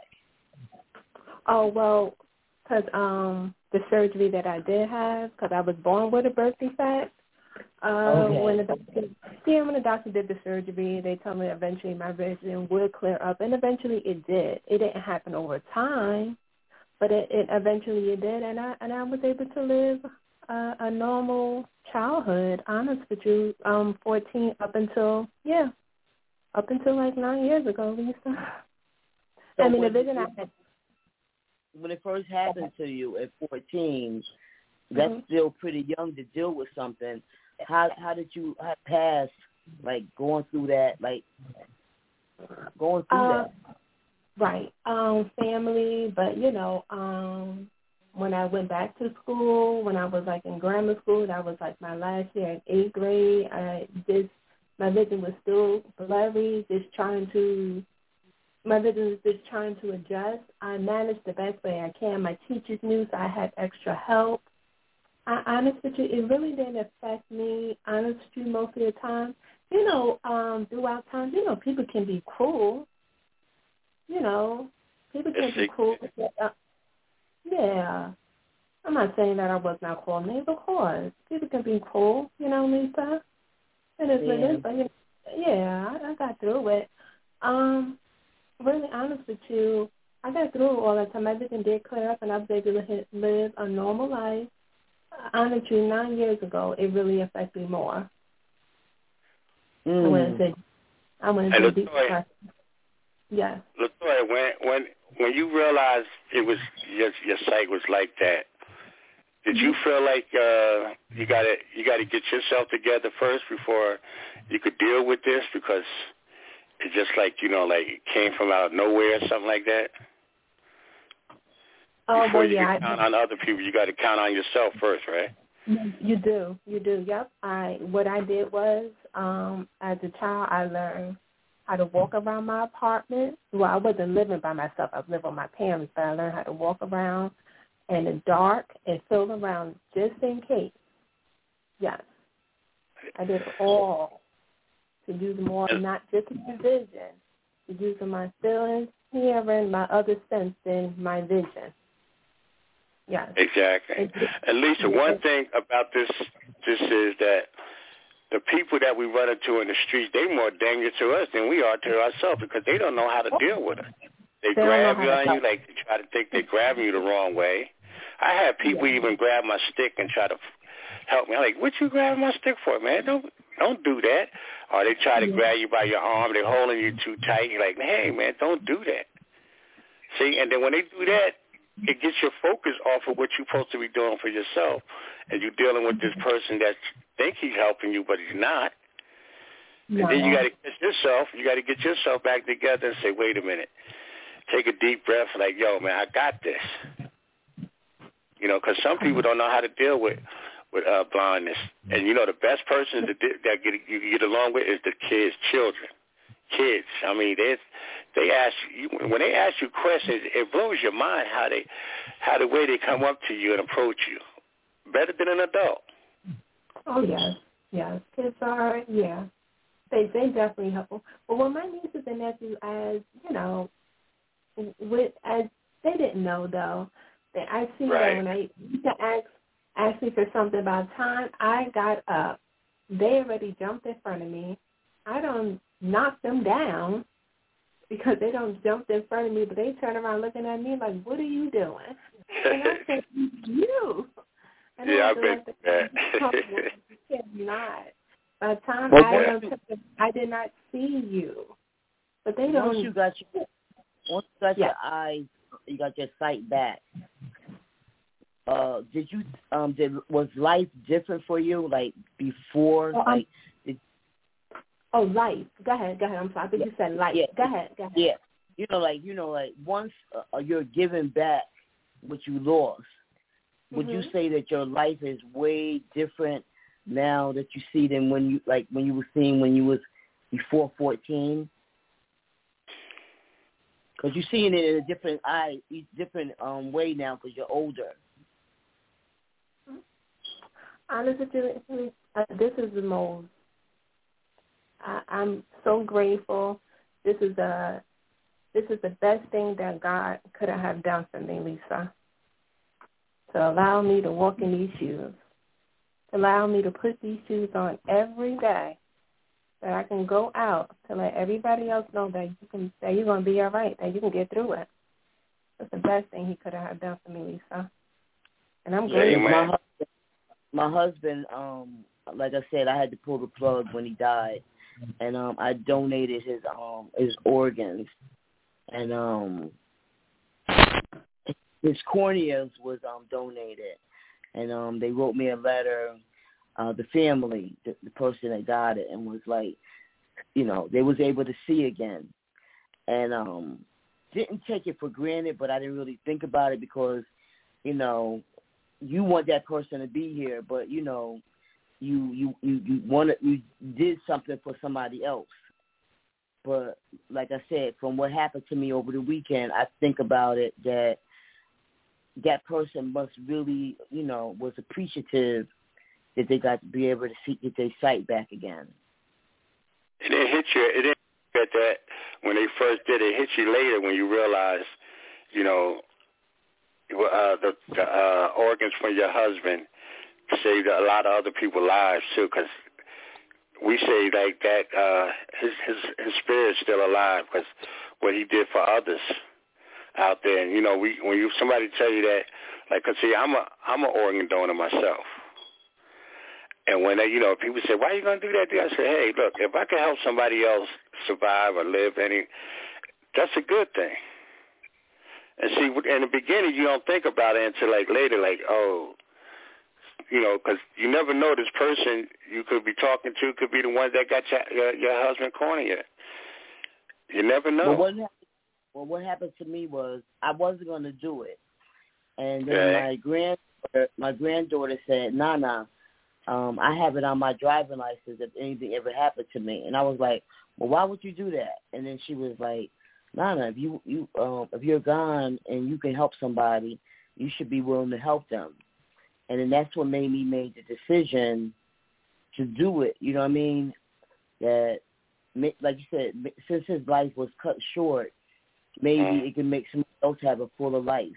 Oh well, because um, the surgery that I did have, because I was born with a birth defect. Uh, okay. When the doctor, yeah, when the doctor did the surgery, they told me eventually my vision would clear up, and eventually it did. It didn't happen over time, but it, it eventually it did, and I and I was able to live a, a normal childhood. Honest with you, um, fourteen up until yeah, up until like nine years ago, Lisa. So I mean, the when, vision I had. when it first happened to you at fourteen, that's Mm-hmm. still pretty young to deal with something. How how did you pass, like, going through that, like, going through Uh, that? Right. Um, family, but, you know, um, when I went back to school, when I was, like, in grammar school, that was, like, my last year in eighth grade. I just, my vision was still blurry, just trying to, my vision was just trying to adjust. I managed the best way I can. My teachers knew, so I had extra help. I, honest with you, it really didn't affect me, honest with you, most of the time. You know, um, throughout time, you know, people can be cruel. You know, people can be cruel. Uh, yeah. I'm not saying that I was not cruel, maybe, of course. People can be cruel, you know, Lisa. It is what it is, but, you know, yeah, I, I got through it. Um, really honest with you, I got through it all the time. Everything did clear up, and I was able to live a normal life. Honestly, nine years ago, it really affected me more. Mm. I went into, I went into deep depression. Yes. LaToya, when when when you realized it was your your sight was like that, did you feel like uh, you got to you got to get yourself together first before you could deal with this? Because it's just like you know, like it came from out of nowhere or something like that. Oh, Before well, you yeah, can count on other people, you got to count on yourself first, right? You do, you do. Yep. I what I did was, um, as a child, I learned how to walk around my apartment. Well, I wasn't living by myself. I was living with my parents, but I learned how to walk around in the dark and feel around just in case. Yes, I did it all to use more, not just my vision, to use my feelings, hearing, my other sense than my vision. Yes. Exactly. And Lisa, one thing about this this is that the people that we run into in the streets, they're more dangerous to us than we are to ourselves because they don't know how to deal with us. They, they grab you on you like they try to think they're grabbing you the wrong way. I had people yeah. even grab my stick and try to help me. I'm like, what you grabbing my stick for, man? Don't don't do that. Or they try to yeah. grab you by your arm. They're holding you too tight. You're like, hey, man, don't do that. See, and then when they do that, it gets your focus off of what you're supposed to be doing for yourself. And you're dealing with this person that think he's helping you, but he's not. No. And then you got to get yourself, you got to get yourself back together and say, wait a minute. Take a deep breath like, yo, man, I got this. You know, because some people don't know how to deal with with uh, blindness. And, you know, the best person to, that get, you can get along with is the kids, children. Kids. I mean, they they ask you, when they ask you questions, it blows your mind how they, how the way they come up to you and approach you. Better than an adult. Oh, yes. Yes. Kids are, yeah. They they definitely helpful. But when my nieces and nephews, as you know, with as they didn't know though, that I see right. that when I used to ask ask me for something about time, I got up. They already jumped in front of me. I don't knock them down because they don't jump in front of me, but they turn around looking at me like, "What are you doing?" And I said, "You." And yeah, I I've been that. You cannot. By the time well, I don't took them, I did not see you. But they don't. Once you got your, once you got yeah. your eyes, you got your sight back. Uh, did you um did was life different for you like before? Oh, like, did, oh life. Go ahead. Go ahead. I'm sorry. I think you said life. Yeah. Go ahead. Go ahead. Yeah. You know, like you know, like once uh, you're giving back what you lost, would mm-hmm. you say that your life is way different now that you see than when you like when you were seeing when you was before fourteen? Because you're seeing it in a different eye, different um, way now because you're older. Honestly, uh, this is the most. I, I'm so grateful. This is a. This is the best thing that God could have done for me, Lisa. To allow me to walk in these shoes. To allow me to put these shoes on every day. That I can go out to let everybody else know that you can, that you're going to be all right, that you can get through it. That's the best thing he could have done for me, Lisa. And I'm grateful. My husband, my husband, um, like I said, I had to pull the plug when he died, and um, I donated his um his organs, and um his corneas was um donated, and um they wrote me a letter. Uh, the family, the, the person that got it, and was like, you know, they was able to see again, and um, didn't take it for granted, but I didn't really think about it because, you know, you want that person to be here, but you know, you you you you wanted you did something for somebody else, but like I said, from what happened to me over the weekend, I think about it that that person must really, you know, was appreciative that they got to be able to see, get their sight back again. It didn't hit you. It didn't hit that when they first did it. It hit you later when you realize, you know, uh, the, the uh, organs from your husband saved a lot of other people's lives too. Because we say like that, uh, his his his spirit's still alive because what he did for others out there. And you know, we when you somebody tell you that, like, cause see, I'm a I'm an organ donor myself. And when they, you know, people say, why are you going to do that? I say, hey, look, if I can help somebody else survive or live, any, that's a good thing. And see, in the beginning, you don't think about it until, like, later, like, oh, you know, because you never know this person you could be talking to could be the one that got your, your, your husband cornea. You never know. Well, what happened, well, what happened to me was I wasn't going to do it. And then okay. my granddaughter, my granddaughter said, nah, nah. Um, I have it on my driving license if anything ever happened to me. And I was like, well, why would you do that? And then she was like, Nana, if you, you um, if you're gone and you can help somebody, you should be willing to help them. And then that's what made me make the decision to do it. You know what I mean? That, like you said, since his life was cut short, maybe mm. it can make somebody else have a fuller life.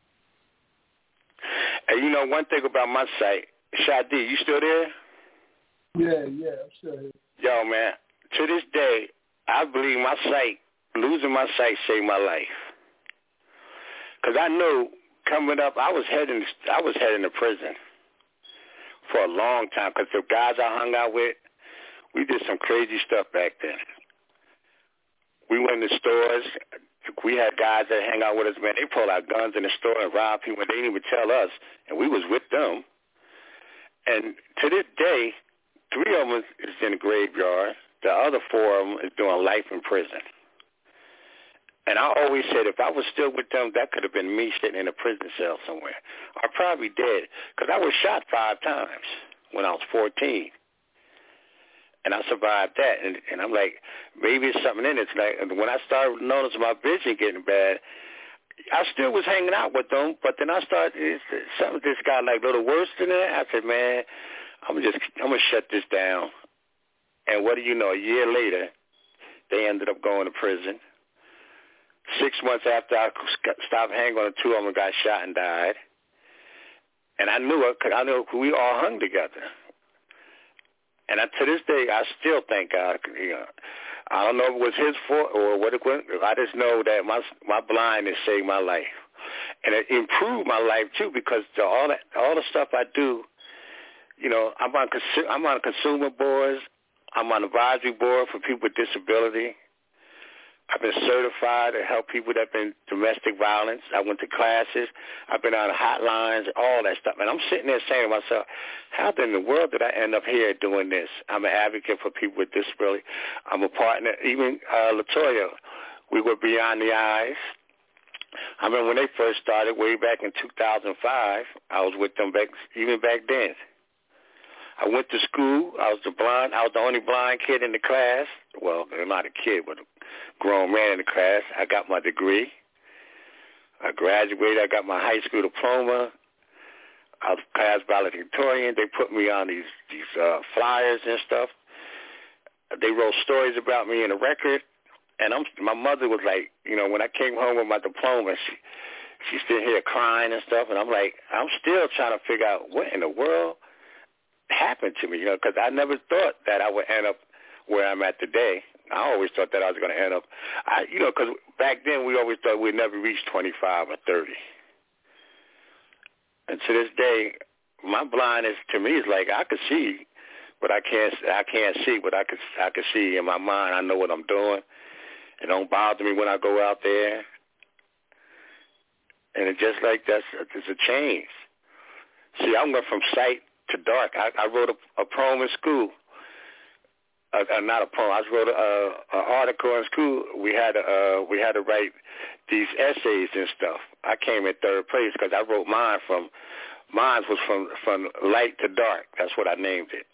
And you know, one thing about my site, Shadi, you still there? Yeah, yeah, I'm still here. Yo, man, to this day, I believe my sight, losing my sight saved my life. Because I knew coming up, I was heading, I was heading to prison for a long time. Because the guys I hung out with, we did some crazy stuff back then. We went to stores. We had guys that hang out with us, man. They pull out guns in the store and rob people. They didn't even tell us, and we was with them. And to this day, three of them is in the graveyard. The other four of them is doing life in prison. And I always said if I was still with them, that could have been me sitting in a prison cell somewhere. Or probably dead, because I was shot five times when I was fourteen. And I survived that. And, and I'm like, maybe it's something in it. Like, when I started noticing my vision getting bad, I still was hanging out with them, but then I started, it's, something just got like a little worse than that. I said, man, I'm just, I'm going to shut this down. And what do you know, a year later, they ended up going to prison. Six months after I stopped hanging on, two of them got shot and died. And I knew it because I knew we all hung together. And I, to this day, I still thank God. You know, I don't know if it was his fault or what it was. I just know that my my blindness saved my life, and it improved my life too because the, all that all the stuff I do, you know, I'm on I'm on consumer boards. I'm on advisory board for people with disability. I've been certified to help people that have been domestic violence. I went to classes. I've been on hotlines, all that stuff. And I'm sitting there saying to myself, how in the world did I end up here doing this? I'm an advocate for people with disability. I'm a partner. Even uh, LaToya, we were Beyond the Eyes. I remember when they first started way back in two thousand five, I was with them back, even back then. I went to school. I was the blind. I was the only blind kid in the class. Well, not a kid, but a grown man in the class. I got my degree. I graduated. I got my high school diploma. I was class valedictorian. They put me on these these uh, flyers and stuff. They wrote stories about me in a record. And I'm, my mother was like, you know, when I came home with my diploma, she she's still here crying and stuff. And I'm like, I'm still trying to figure out what in the world happened to me, you know, because I never thought that I would end up where I'm at today. I always thought that I was going to end up, I, you know, because back then we always thought we'd never reach twenty-five or thirty. And to this day, my blindness to me is like I could see, but I can't. I can't see, but I could. I could see in my mind. I know what I'm doing. It don't bother me when I go out there. And it's just like that's it's a change. See, I went from sight to dark. I, I wrote a, a poem in school. Uh, uh, not a poem. I wrote a, a article in school. We had to, uh, we had to write these essays and stuff. I came in third place because I wrote mine from mine was from from light to dark. That's what I named it.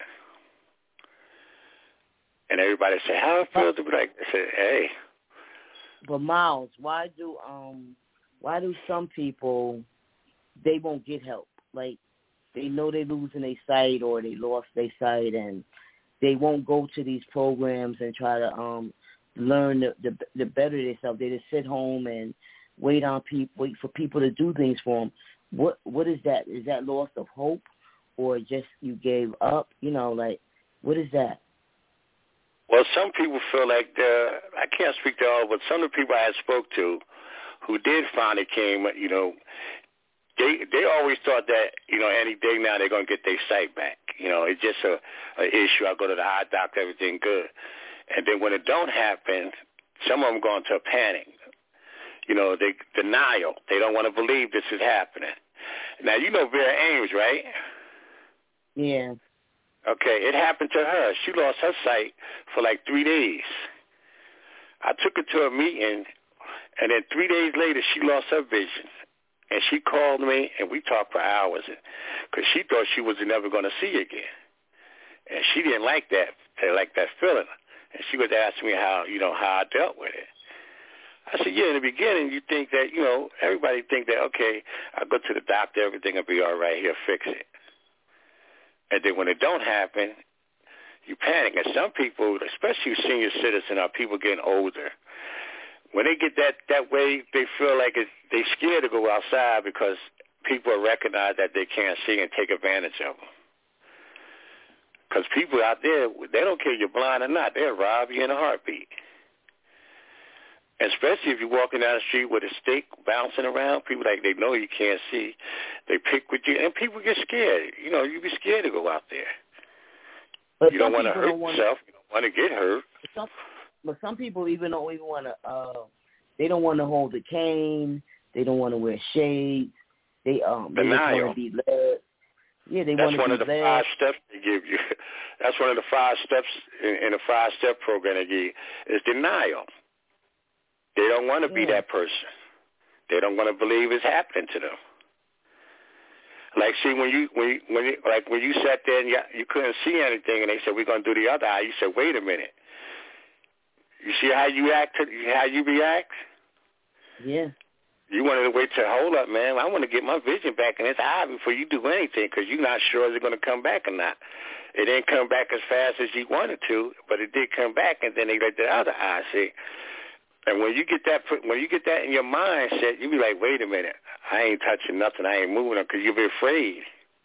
And everybody said, "How it feels to be like?" I said, "Hey." But Miles, why do um why do some people they won't get help? Like they know they're losing their sight or they lost their sight and they won't go to these programs and try to um, learn the, the, the better themselves. They just sit home and wait on people, wait for people to do things for them. What what is that? Is that loss of hope, or just you gave up? You know, like what is that? Well, some people feel like the, I can't speak to all, but some of the people I spoke to, who did finally came, you know, they they always thought that, you know, any day now they're going to get their sight back. You know, it's just a, a issue. I go to the eye doctor, everything good. And then when it don't happen, some of them go into a panic. You know, they denial. They don't want to believe this is happening. Now, you know Vera Ames, right? Yeah. Okay, it happened to her. She lost her sight for like three days. I took her to a meeting, and then three days later she lost her vision. And she called me, and we talked for hours because she thought she was never going to see again. And she didn't like that, like that feeling. And she was asking me how, you know, how I dealt with it. I said, yeah, in the beginning, you think that, you know, everybody think that, okay, I'll go to the doctor, everything will be all right, he'll fix it. And then when it don't happen, you panic. And some people, especially senior citizens, are people getting older. When they get that, that way, they feel like it's, they're scared to go outside because people recognize that they can't see and take advantage of them. Because people out there, they don't care if you're blind or not. They'll rob you in a heartbeat. Especially if you're walking down the street with a stick bouncing around, people like they know you can't see. They pick with you, and people get scared. You know, you be scared to go out there. But you don't want to hurt yourself. Wanna, you don't want to get hurt. Some, but some people even don't even want to. Uh, they don't want to hold a cane. They don't want to wear shades. They um they just want to be led. Yeah, they That's want to one be of the led. five steps they give you. That's one of the five steps in, in the five-step program they give you, is denial. They don't want to be Yeah. that person. They don't want to believe it's happening to them. Like, see, when you when you, when you, like when you sat there and you, you couldn't see anything, and they said we're gonna do the other eye, you said, wait a minute. You see how you act, how you react? Yeah. You wanted to wait till, hold up, man, I want to get my vision back in this eye before you do anything, because you're not sure is it going to come back or not. It didn't come back as fast as you wanted to, but it did come back, and then they let the other eye see. And when you get that, when you get that in your mindset, you be like, wait a minute, I ain't touching nothing, I ain't moving, because you'll be afraid.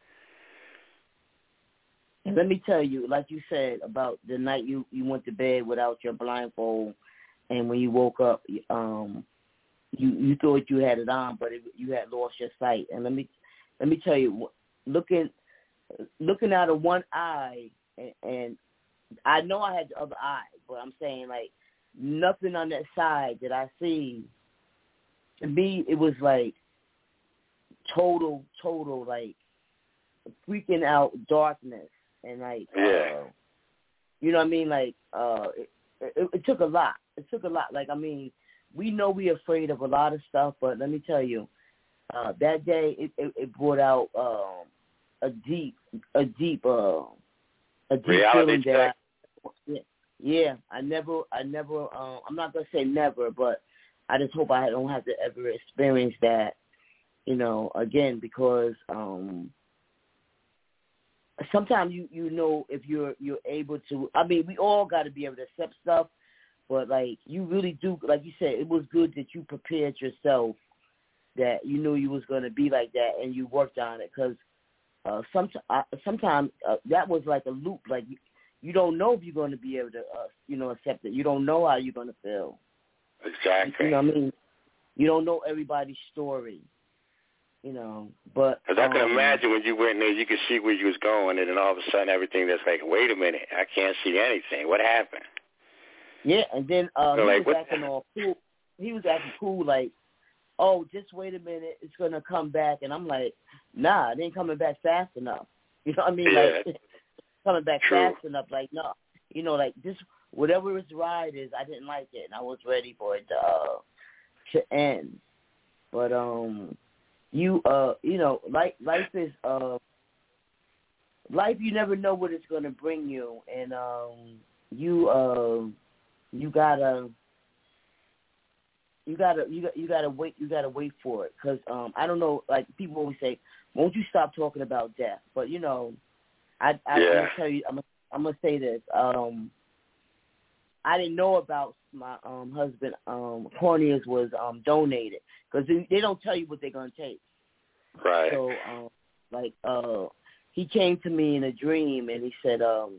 And let me tell you, like you said about the night you, you went to bed without your blindfold, and when you woke up, um, you you thought you had it on, but it, you had lost your sight. And let me let me tell you, looking looking out of one eye, and, and I know I had the other eye, but I'm saying like nothing on that side that I see. To me, it was like total, total like freaking out darkness. And like, yeah. uh, you know what I mean? Like, uh, it, it, it took a lot. It took a lot. Like, I mean, we know we're afraid of a lot of stuff, but let me tell you, uh, that day it, it, it brought out um, a deep, a deep, uh, a deep reality feeling that, I, yeah, yeah, I never, I never, uh, I'm not gonna say never, but I just hope I don't have to ever experience that, you know, again, because. Um, Sometimes you, you know if you're you're able to. I mean, we all got to be able to accept stuff, but like you really do, like you said, it was good that you prepared yourself, that you knew you was going to be like that, and you worked on it. Because uh, some, uh, sometimes uh, that was like a loop. Like you, you don't know if you're going to be able to, uh, you know, accept it. You don't know how you're going to feel. Exactly. You know what I mean? You don't know everybody's story. You know, but because I can um, imagine when you went in there, you could see where you was going, and then all of a sudden everything that's like, wait a minute, I can't see anything. What happened? Yeah, and then uh, so he like, was what? acting all cool. He was acting cool, like, oh, just wait a minute, it's gonna come back, and I'm like, nah, it ain't coming back fast enough. You know what I mean? Yeah. Like, coming back True. fast enough. Like, no, you know, like this, whatever its ride is, I didn't like it, and I was ready for it to uh, to end. But um. You uh you know, life life is uh life you never know what it's gonna bring you, and um you uh you gotta you gotta you got you gotta wait you gotta wait for it, because um I don't know, like people always say, won't you stop talking about death? But you know, I I yeah. I'm gonna tell you I'm gonna, I'm gonna say this, um I didn't know about my um husband um corneas was um donated, because they, they don't tell you what they're gonna take. Right. So, um, like, uh, he came to me in a dream, and he said, um,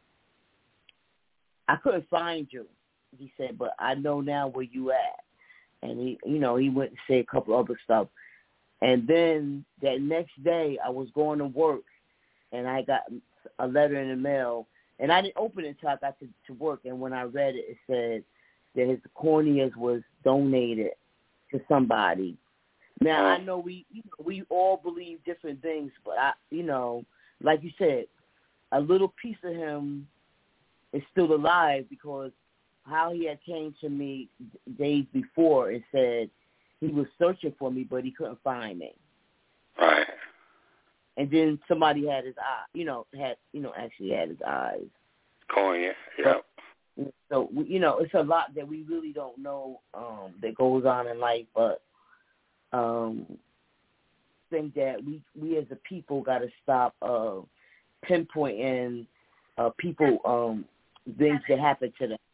I couldn't find you. He said, but I know now where you at. And he, you know, he went and said a couple other stuff. And then that next day, I was going to work, and I got a letter in the mail, and I didn't open it until I got to, to work. And when I read it, it said that his corneas was donated to somebody. Now, I know we you know, we all believe different things, but, I, you know, like you said, a little piece of him is still alive, because how he had came to me days before and said he was searching for me, but he couldn't find me. Right. And then somebody had his eye, you know, had, you know, actually had his eyes. Cornea, yeah. So, you know, it's a lot that we really don't know um, that goes on in life, but um, think that we, we as a people got to stop uh, pinpointing uh, people um, things that happen to them.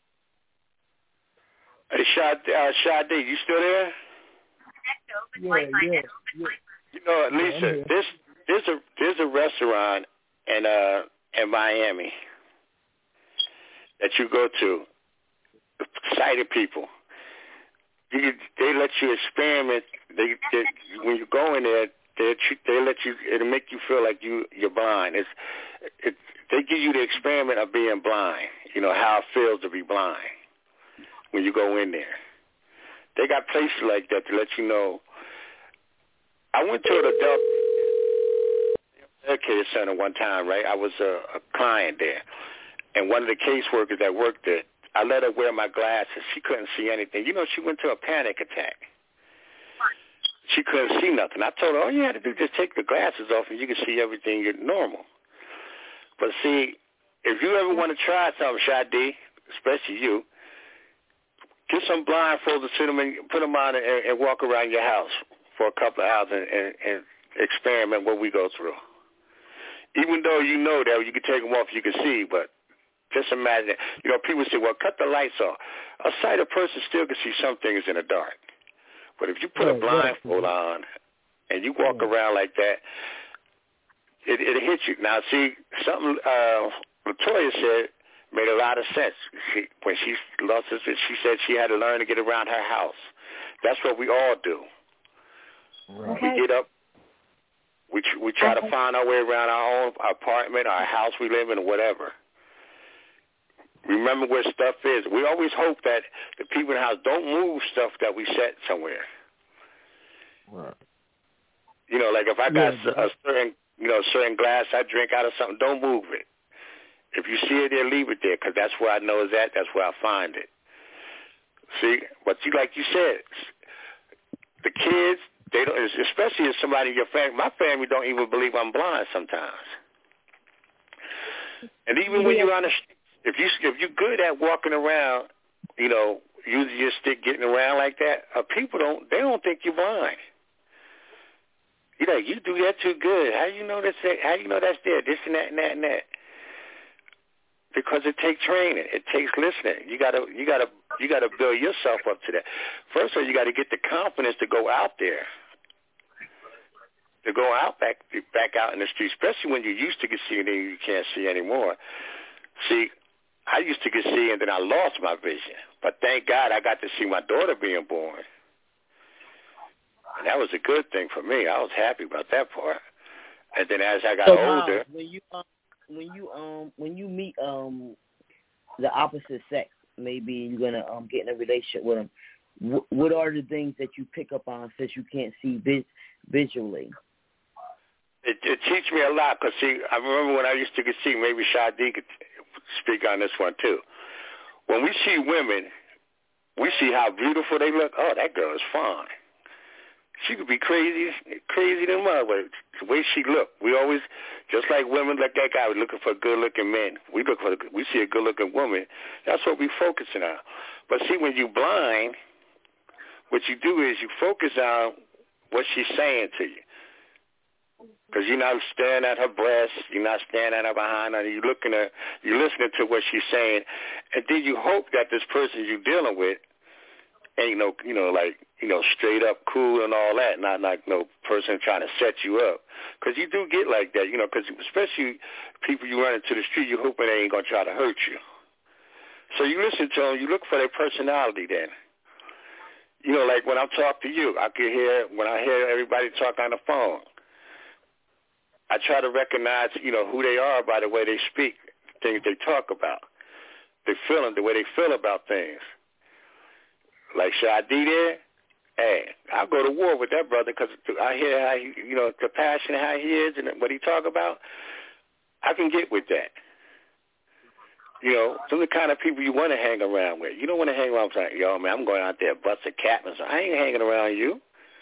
Hey, Shad, uh, Shade, you still there? Yeah, yeah, yeah. You know, Lisa, Yeah, this there's a there's a restaurant in uh in Miami that you go to, sighted people. You, they let you experiment. They, they when you go in there, they they let you. It'll make you feel like you you're blind. It's it. They give you the experiment of being blind. You know how it feels to be blind when you go in there. They got places like that to let you know. I went to an adult. Medicaid center one time, right? I was a, a client there, and one of the caseworkers that worked there, I let her wear my glasses. She couldn't see anything. You know, she went through a panic attack. She couldn't see nothing. I told her, all you had to do is just take the glasses off and you can see everything normal. But see, if you ever want to try something, Shadi, especially you, get some blindfolds and sit them and put them on and, and walk around your house for a couple of hours and, and, and experiment what we go through. Even though you know that you can take them off, you can see, but just imagine, you know, people say, well, cut the lights off. A sighted person still can see some things in the dark. But if you put right, a blindfold right. on and you walk right. around like that, it, it hits you. Now, see, something uh, Latoya said made a lot of sense. She, when she lost her, she said she had to learn to get around her house. That's what we all do. Right. We get up, we we try to find our way around our own apartment, our house we live in, or whatever. Remember where stuff is. We always hope that the people in the house don't move stuff that we set somewhere. Right. You know, like if I got yeah, a certain, you know, certain glass I drink out of something, don't move it. If you see it there, leave it there, because that's where I know it's at. That's where I find it. See, but you, like you said, the kids, they don't, especially if somebody in your family. My family don't even believe I'm blind sometimes. And even when you're on the street, if you if you're good at walking around, you know, using your stick, getting around like that, uh, people don't they don't think you're blind. You know, you do that too good. How do you know that's how do you know that's there? This and that and that and that. Because it takes training. It takes listening. You gotta you gotta you gotta build yourself up to that. First of all, you gotta get the confidence to go out there. To go out back back out in the street, especially when you used to get see and then you can't see anymore. See, I used to get see and then I lost my vision. But thank God I got to see my daughter being born. And that was a good thing for me. I was happy about that part. And then as I got so, older, um, when you um, when you um when you meet um the opposite sex, maybe you're gonna um get in a relationship with them. W- what are the things that you pick up on since you can't see vis- visually? It, it teaches me a lot because, see, I remember when I used to get see, maybe Shadi could speak on this one too. When we see women, we see how beautiful they look. Oh, that girl is fine. She could be crazy, crazy than mother, but the way she looked. We always, just like women like that guy, we're looking for good-looking men. We look for, we see a good-looking woman. That's what we're focusing on. But see, when you're blind, what you do is you focus on what she's saying to you. Because you're not staring at her breast, you're not staring at her behind her, you're looking at, you're listening to what she's saying, and then you hope that this person you're dealing with ain't no, you know, like, you know, straight up cool and all that, not like no person trying to set you up. Because you do get like that, you know, because especially people you run into the street, you hoping they ain't going to try to hurt you. So you listen to them, you look for their personality then. You know, like when I talk to you, I can hear, when I hear everybody talk on the phone, I try to recognize, you know, who they are by the way they speak, things they talk about, their feeling, the way they feel about things. Like Shadi there, hey, I'll go to war with that brother because I hear how he, you know, the passion how he is and what he talk about. I can get with that. You know, those are the kind of people you want to hang around with. You don't want to hang around with, like, yo, man, I'm going out there bust a cap and so I ain't hanging around you.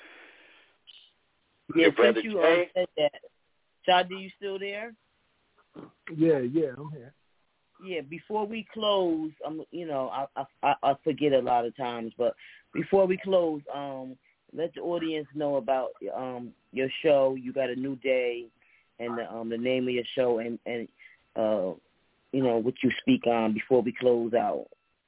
Yeah, Your brother since you Jay, said that. Shadi, you still there? Yeah, yeah, I'm here. Yeah, before we close, um, you know, I, I I forget a lot of times, but before we close, um, let the audience know about um your show. You got a new day, and the, um the name of your show, and and uh you know what you speak on before we close out.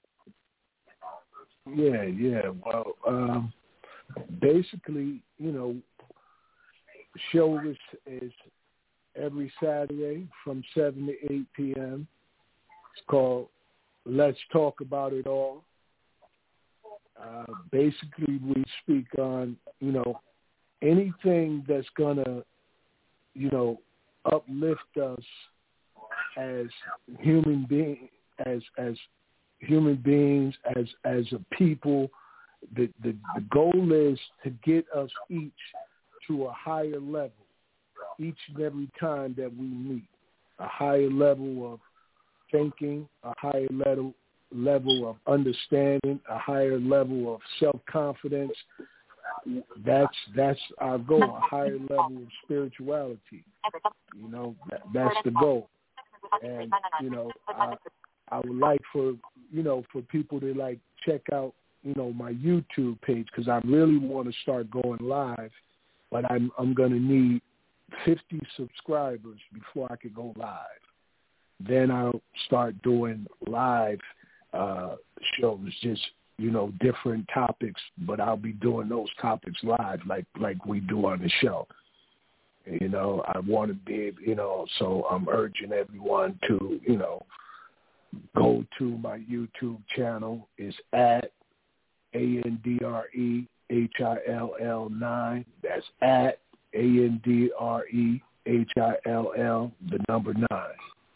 Yeah, yeah. Well, um, basically, you know, the show is is every Saturday from seven to eight p.m. It's called Let's Talk About It All. Uh, basically, we speak on, you know, anything that's going to, you know, uplift us as human being, as as human beings, as as a people. The, the the goal is to get us each to a higher level, each and every time that we meet. A higher level of thinking, a higher level level of understanding, a higher level of self-confidence. That's that's our goal, a higher level of spirituality. You know, that, that's the goal. And, you know, I, I would like for, you know, for people to, like, check out, you know, my YouTube page, because I really want to start going live, but I'm I'm going to need fifty subscribers before I could go live. Then I'll start doing live uh, shows, just, you know, different topics, but I'll be doing those topics live like, like we do on the show. You know, I want to be, you know, so I'm urging everyone to, you know, go to my YouTube channel. It's at A N D R E H I L L nine. That's at A N D R E H I L L, the number nine.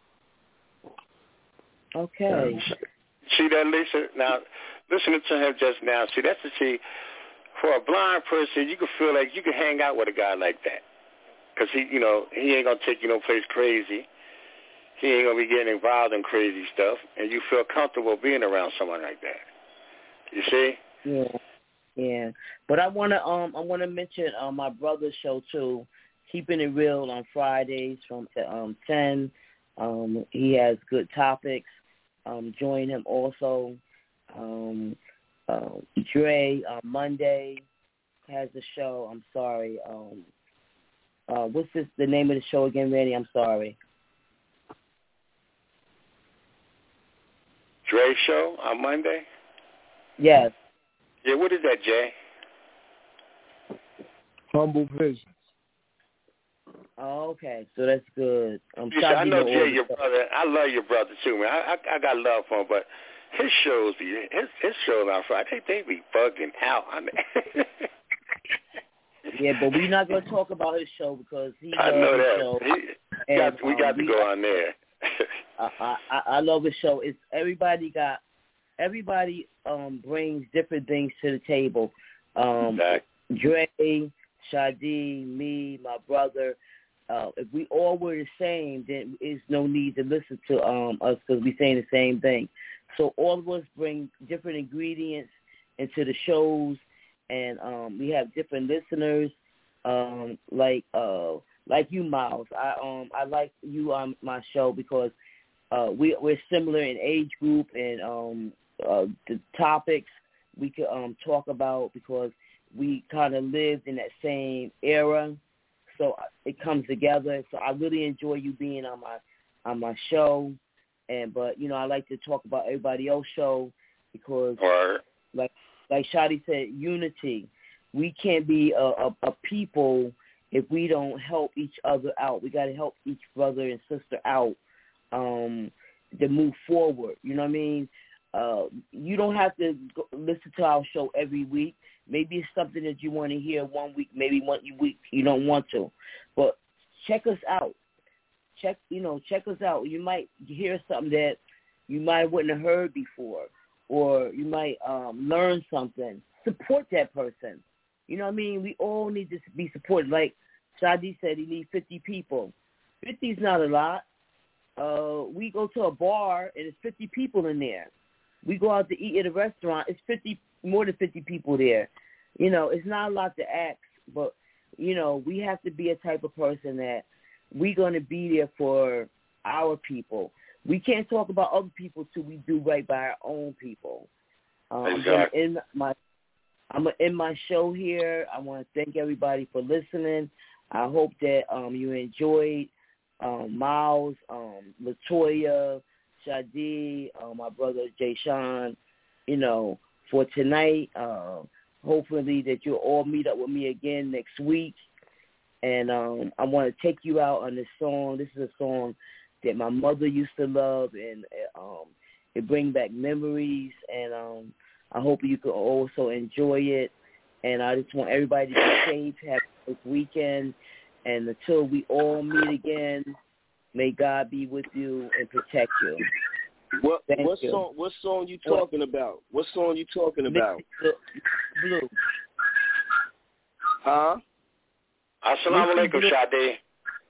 Okay. See that, Lisa? Now, listening to him just now, see, that's the see, for a blind person, you can feel like you can hang out with a guy like that. Because, he, you know, he ain't going to take you no place crazy. He ain't going to be getting involved in crazy stuff. And you feel comfortable being around someone like that. You see? Yeah. Yeah. But I want to um I want to mention um, my brother's show, too, Keeping It Real on Fridays from um, ten. Um, he has good topics. Um, join him also. Um, uh, Dre on Monday has a show. I'm sorry. Um, uh, what's this, the name of the show again, Randy? I'm sorry. Dre show on Monday? Yes. Yeah, what is that, Jay? Humble Visions. Oh, okay, so that's good. Um, you see, I know Jay, your brother. I love your brother too, man. I, I I got love for him, but his shows be his his shows on Friday. They, they be bugging out. I mean. Yeah, but we're not going to talk about his show because he I loves know his that. show. He, and, got, we um, got to we, go on there. I, I I love his show. It's everybody got everybody um brings different things to the table. Um, exactly. Dre, Shadi, me, my brother. Uh, if we all were the same, then there's no need to listen to um, us because we're saying the same thing. So all of us bring different ingredients into the shows, and um, we have different listeners. Um, like uh, like you, Miles. I um I like you on my show because uh, we we're similar in age group and um, uh, the topics we could um, talk about because we kind of lived in that same era. So it comes together. So I really enjoy you being on my on my show, and but you know I like to talk about everybody else's show because right. like like Shadi said, unity. We can't be a, a, a people if we don't help each other out. We got to help each brother and sister out um, to move forward. You know what I mean? Uh, you don't have to go listen to our show every week. Maybe it's something that you want to hear one week, maybe one week you don't want to. But check us out. Check, you know, check us out. You might hear something that you might wouldn't have heard before, or you might um, learn something. Support that person. You know what I mean? We all need to be supported. Like Shadi said, he needs fifty people. fifty is not a lot. Uh, we go to a bar, and it's fifty people in there. We go out to eat at a restaurant, it's fifty more than fifty people there. You know, it's not a lot to ask, but, you know, we have to be a type of person that we're going to be there for our people. We can't talk about other people till we do right by our own people. Um, exactly. I'm going to end my, I'm going to end my show here. I want to thank everybody for listening. I hope that um, you enjoyed um, Miles, um, LaToya, Shadi, uh, my brother Jay Sean, you know, for tonight. Uh, hopefully that you'll all meet up with me again next week. And um, I want to take you out on this song. This is a song that my mother used to love, and um, it brings back memories. And um, I hope you can also enjoy it. And I just want everybody to be safe, have a good weekend. And until we all meet again, may God be with you and protect you. What Thank what you. song what song you talking what? about? What song you talking about? Blue. Huh? Assalamu alaikum, Shadi.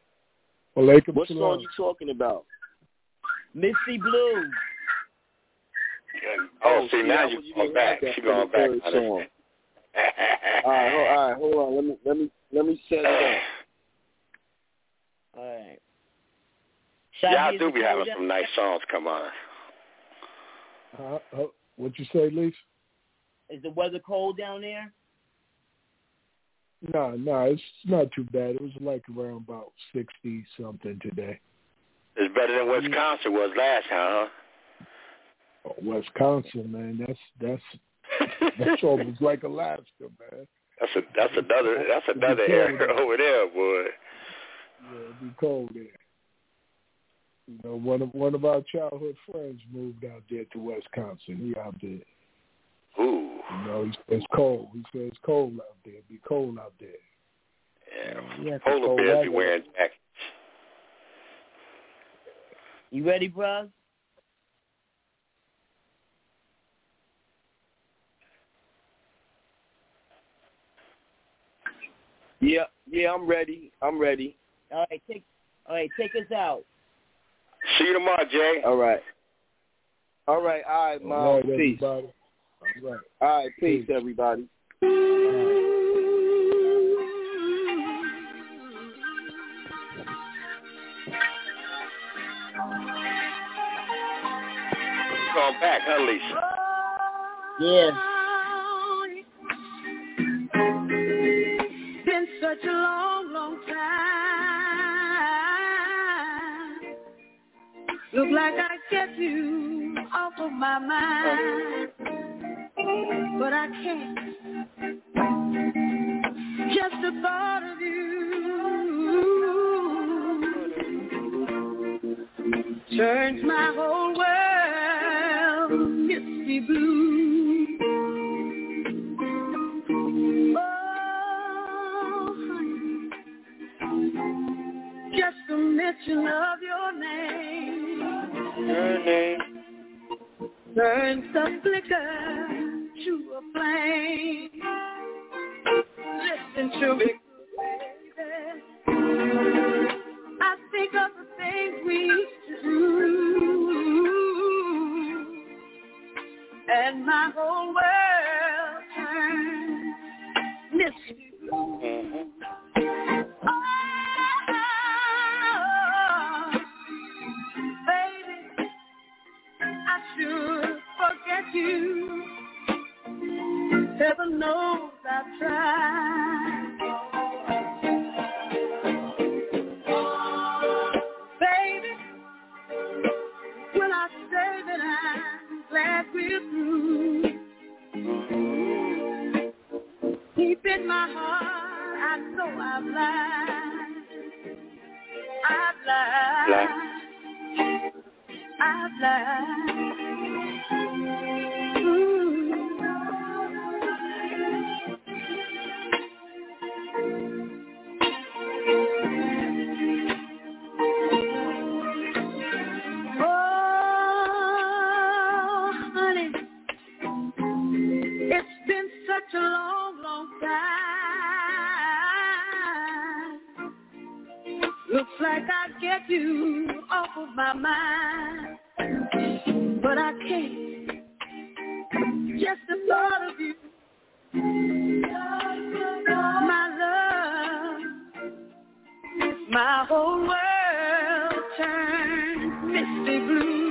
Alaikum What salam. song you talking about? Misty Blue. Oh, see, see, now I you're was- you going didn't back. have that She's for the going back. third on song. it. All right, hold, all right, hold on. Let me let me let me set it All right. Y'all Shadi, do is be it having cold some nice songs come on. Uh, uh, what you say, Lisa? down- Is the weather cold down there? No, no, it's not too bad. It was like around about sixty something today. It's better than Wisconsin was last time, Oh, Wisconsin, man, that's that's that's almost like Alaska, man. That's a that's another that's another area over there, boy. Yeah, it'd be cold there. You know, one of one of our childhood friends moved out there to Wisconsin. He out there. Ooh. You know, he says it's cold. He says it's cold out there. It'd be cold out there. Yeah. Yeah, Polar cold bears be weather. wearing jackets. You ready, bro? Yeah, yeah, I'm ready. I'm ready. All right, take all right, take us out. See you tomorrow, Jay. All right. All right, all right, Mom. All right, Peace. everybody. All right. All right, peace, everybody. Going back, huh, Lisa? Yeah. Been such a long, long time. Look like I get you off of my mind, but I can't. Just the thought of you turns my whole world misty blue. Oh, honey, just the mention of your name, Your name. turns the flicker to a flame. Listen to me, baby. I think of the things we used to do, and my whole world turns misty blue. Mm-hmm. Oh, baby, I should forget you. Heaven knows I've tried. Baby, when I say that I'm glad we're through, deep in my heart, I know I've lied. I've lied. I've lied. Ooh. Oh, honey, it's been such a long, long time. Looks like I get you off of my mind, but I can't. Just the thought of you, my love, my whole world turns misty blue.